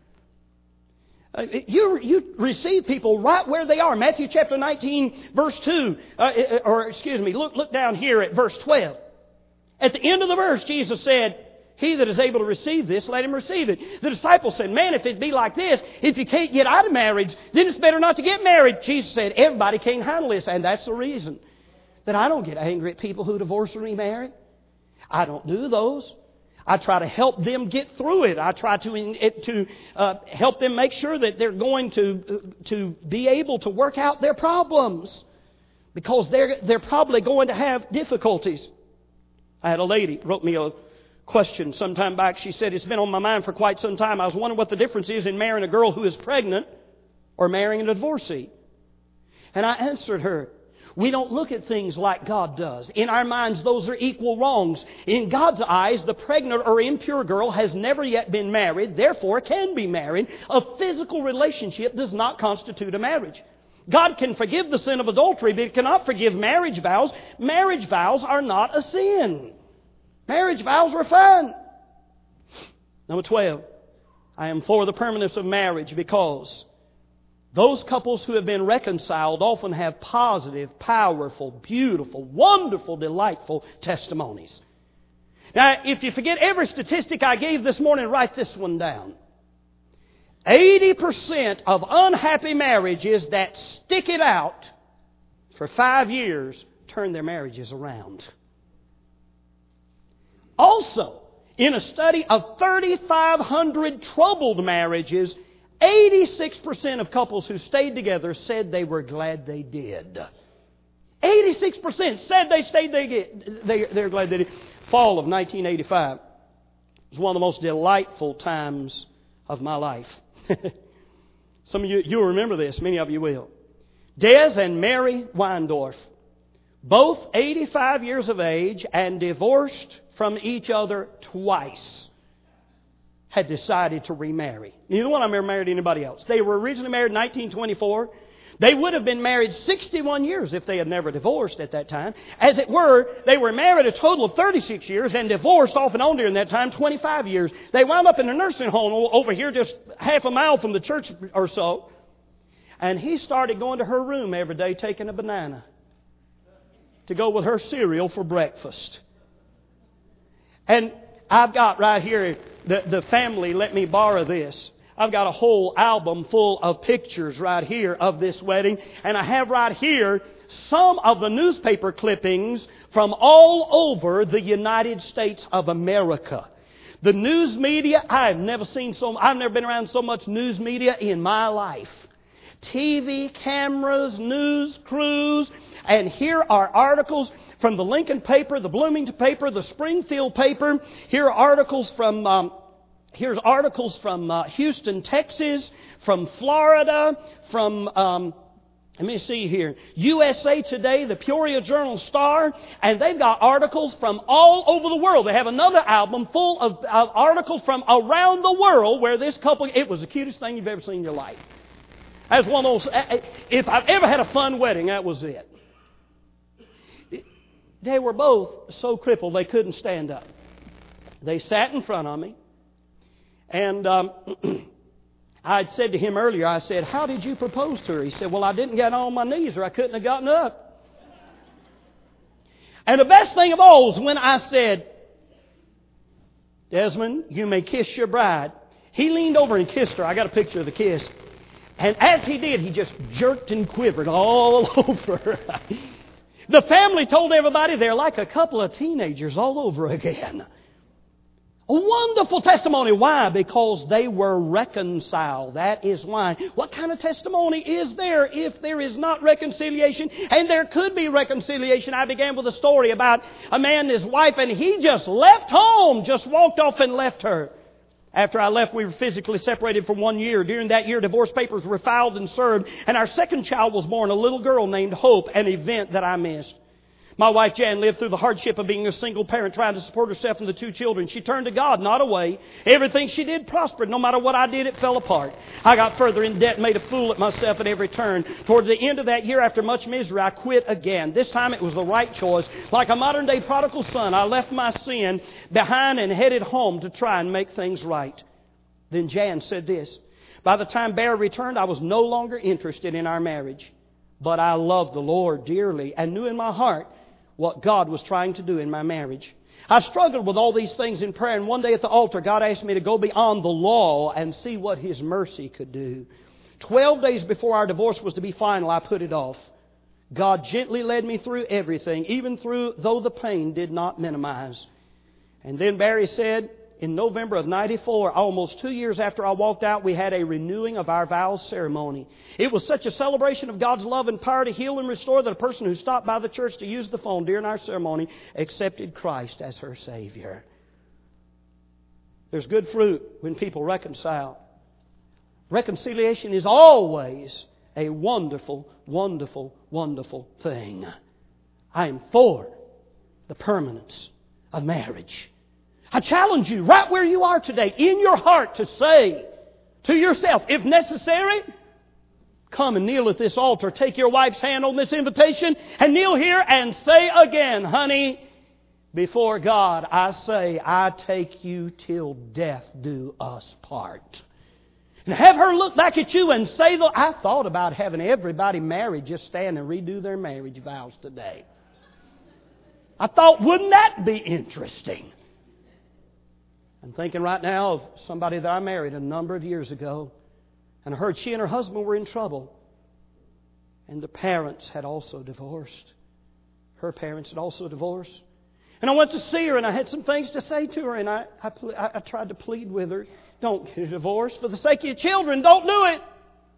You receive people right where they are. Matthew chapter 19, verse 2. Look down here at verse 12. At the end of the verse, Jesus said, "He that is able to receive this, let him receive it." The disciples said, "Man, if it be like this, if you can't get out of marriage, then it's better not to get married." Jesus said, "Everybody can't handle this." And that's the reason that I don't get angry at people who divorce and remarry. I don't do those. I try to help them get through it. I try to help them make sure that they're going to be able to work out their problems, because they're probably going to have difficulties. I had a lady wrote me a question some time back. She said, "It's been on my mind for quite some time. I was wondering what the difference is in marrying a girl who is pregnant or marrying a divorcee." And I answered her, we don't look at things like God does. In our minds, those are equal wrongs. In God's eyes, the pregnant or impure girl has never yet been married, therefore can be married. A physical relationship does not constitute a marriage. God can forgive the sin of adultery, but He cannot forgive marriage vows. Marriage vows are not a sin. Marriage vows are fine. Number 12, I am for the permanence of marriage because those couples who have been reconciled often have positive, powerful, beautiful, wonderful, delightful testimonies. Now, if you forget every statistic I gave this morning, write this one down. 80% of unhappy marriages that stick it out for 5 years turn their marriages around. Also, in a study of 3,500 troubled marriages, 86% of couples who stayed together said they were glad they did. 86% said they're glad they did. Fall of 1985 was one of the most delightful times of my life. Some of you'll remember this. Many of you will. Des and Mary Weindorf, both 85 years of age and divorced from each other twice, had decided to remarry. Neither one of them ever married anybody else. They were originally married in 1924. They would have been married 61 years if they had never divorced at that time. As it were, they were married a total of 36 years and divorced off and on during that time 25 years. They wound up in a nursing home over here just half a mile from the church or so. And he started going to her room every day taking a banana to go with her cereal for breakfast. And I've got right here, the family let me borrow this. I've got a whole album full of pictures right here of this wedding. And I have right here some of the newspaper clippings from all over the United States of America. The news media, I've never been around so much news media in my life. TV, cameras, news crews, and here are articles from the Lincoln paper, the Bloomington paper, the Springfield paper. Here are articles from Here's articles from Houston, Texas, from Florida, from, let me see here, USA Today, the Peoria Journal-Star, and they've got articles from all over the world. They have another album full of articles from around the world where this couple, it was the cutest thing you've ever seen in your life. That was one of those, if I've ever had a fun wedding, that was it. They were both so crippled they couldn't stand up. They sat in front of me. And I'd said to him earlier, I said, how did you propose to her? He said, well, I didn't get on my knees or I couldn't have gotten up. And the best thing of all was when I said, Desmond, you may kiss your bride. He leaned over and kissed her. I got a picture of the kiss. And as he did, he just jerked and quivered all over. The family told everybody they're like a couple of teenagers all over again. A wonderful testimony. Why? Because they were reconciled. That is why. What kind of testimony is there if there is not reconciliation? And there could be reconciliation. I began with a story about a man and his wife, and he just left home, just walked off and left her. After I left, we were physically separated for 1 year. During that year, divorce papers were filed and served, and our second child was born, a little girl named Hope, an event that I missed. My wife Jan lived through the hardship of being a single parent, trying to support herself and the 2 children. She turned to God, not away. Everything she did prospered. No matter what I did, it fell apart. I got further in debt, made a fool of myself at every turn. Toward the end of that year, after much misery, I quit again. This time it was the right choice. Like a modern-day prodigal son, I left my sin behind and headed home to try and make things right. Then Jan said this, by the time Bear returned, I was no longer interested in our marriage. But I loved the Lord dearly and knew in my heart what God was trying to do in my marriage. I struggled with all these things in prayer, and one day at the altar, God asked me to go beyond the law and see what His mercy could do. 12 days before our divorce was to be final, I put it off. God gently led me through everything, even though the pain did not minimize. And then Barry said, in November of 94, almost 2 years after I walked out, we had a renewing of our vows ceremony. It was such a celebration of God's love and power to heal and restore that a person who stopped by the church to use the phone during our ceremony accepted Christ as her Savior. There's good fruit when people reconcile. Reconciliation is always a wonderful, wonderful, wonderful thing. I am for the permanence of marriage. I challenge you right where you are today in your heart to say to yourself, if necessary, come and kneel at this altar. Take your wife's hand on this invitation and kneel here and say again, honey, before God, I say, I take you till death do us part. And have her look back at you and say, I thought about having everybody married just stand and redo their marriage vows today. I thought, wouldn't that be interesting? I'm thinking right now of somebody that I married a number of years ago, and I heard she and her husband were in trouble. And the parents had also divorced. Her parents had also divorced. And I went to see her, and I had some things to say to her, and I tried to plead with her. Don't get a divorce. For the sake of your children, don't do it.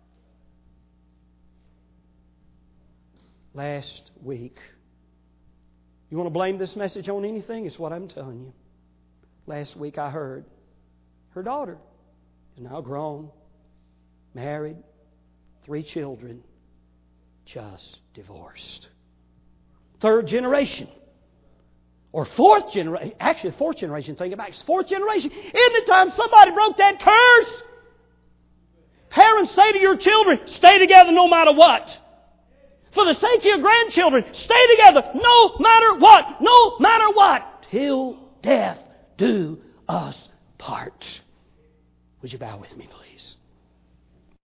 Last week, you want to blame this message on anything? It's what I'm telling you. Last week I heard her daughter is now grown, married, 3 children, just divorced. 3rd generation. Or 4th generation. Actually, 4th generation, think about it. It's 4th generation. Anytime somebody broke that curse, parents say to your children, stay together no matter what. For the sake of your grandchildren, stay together no matter what. No matter what. Till death do us part. Would you bow with me, please?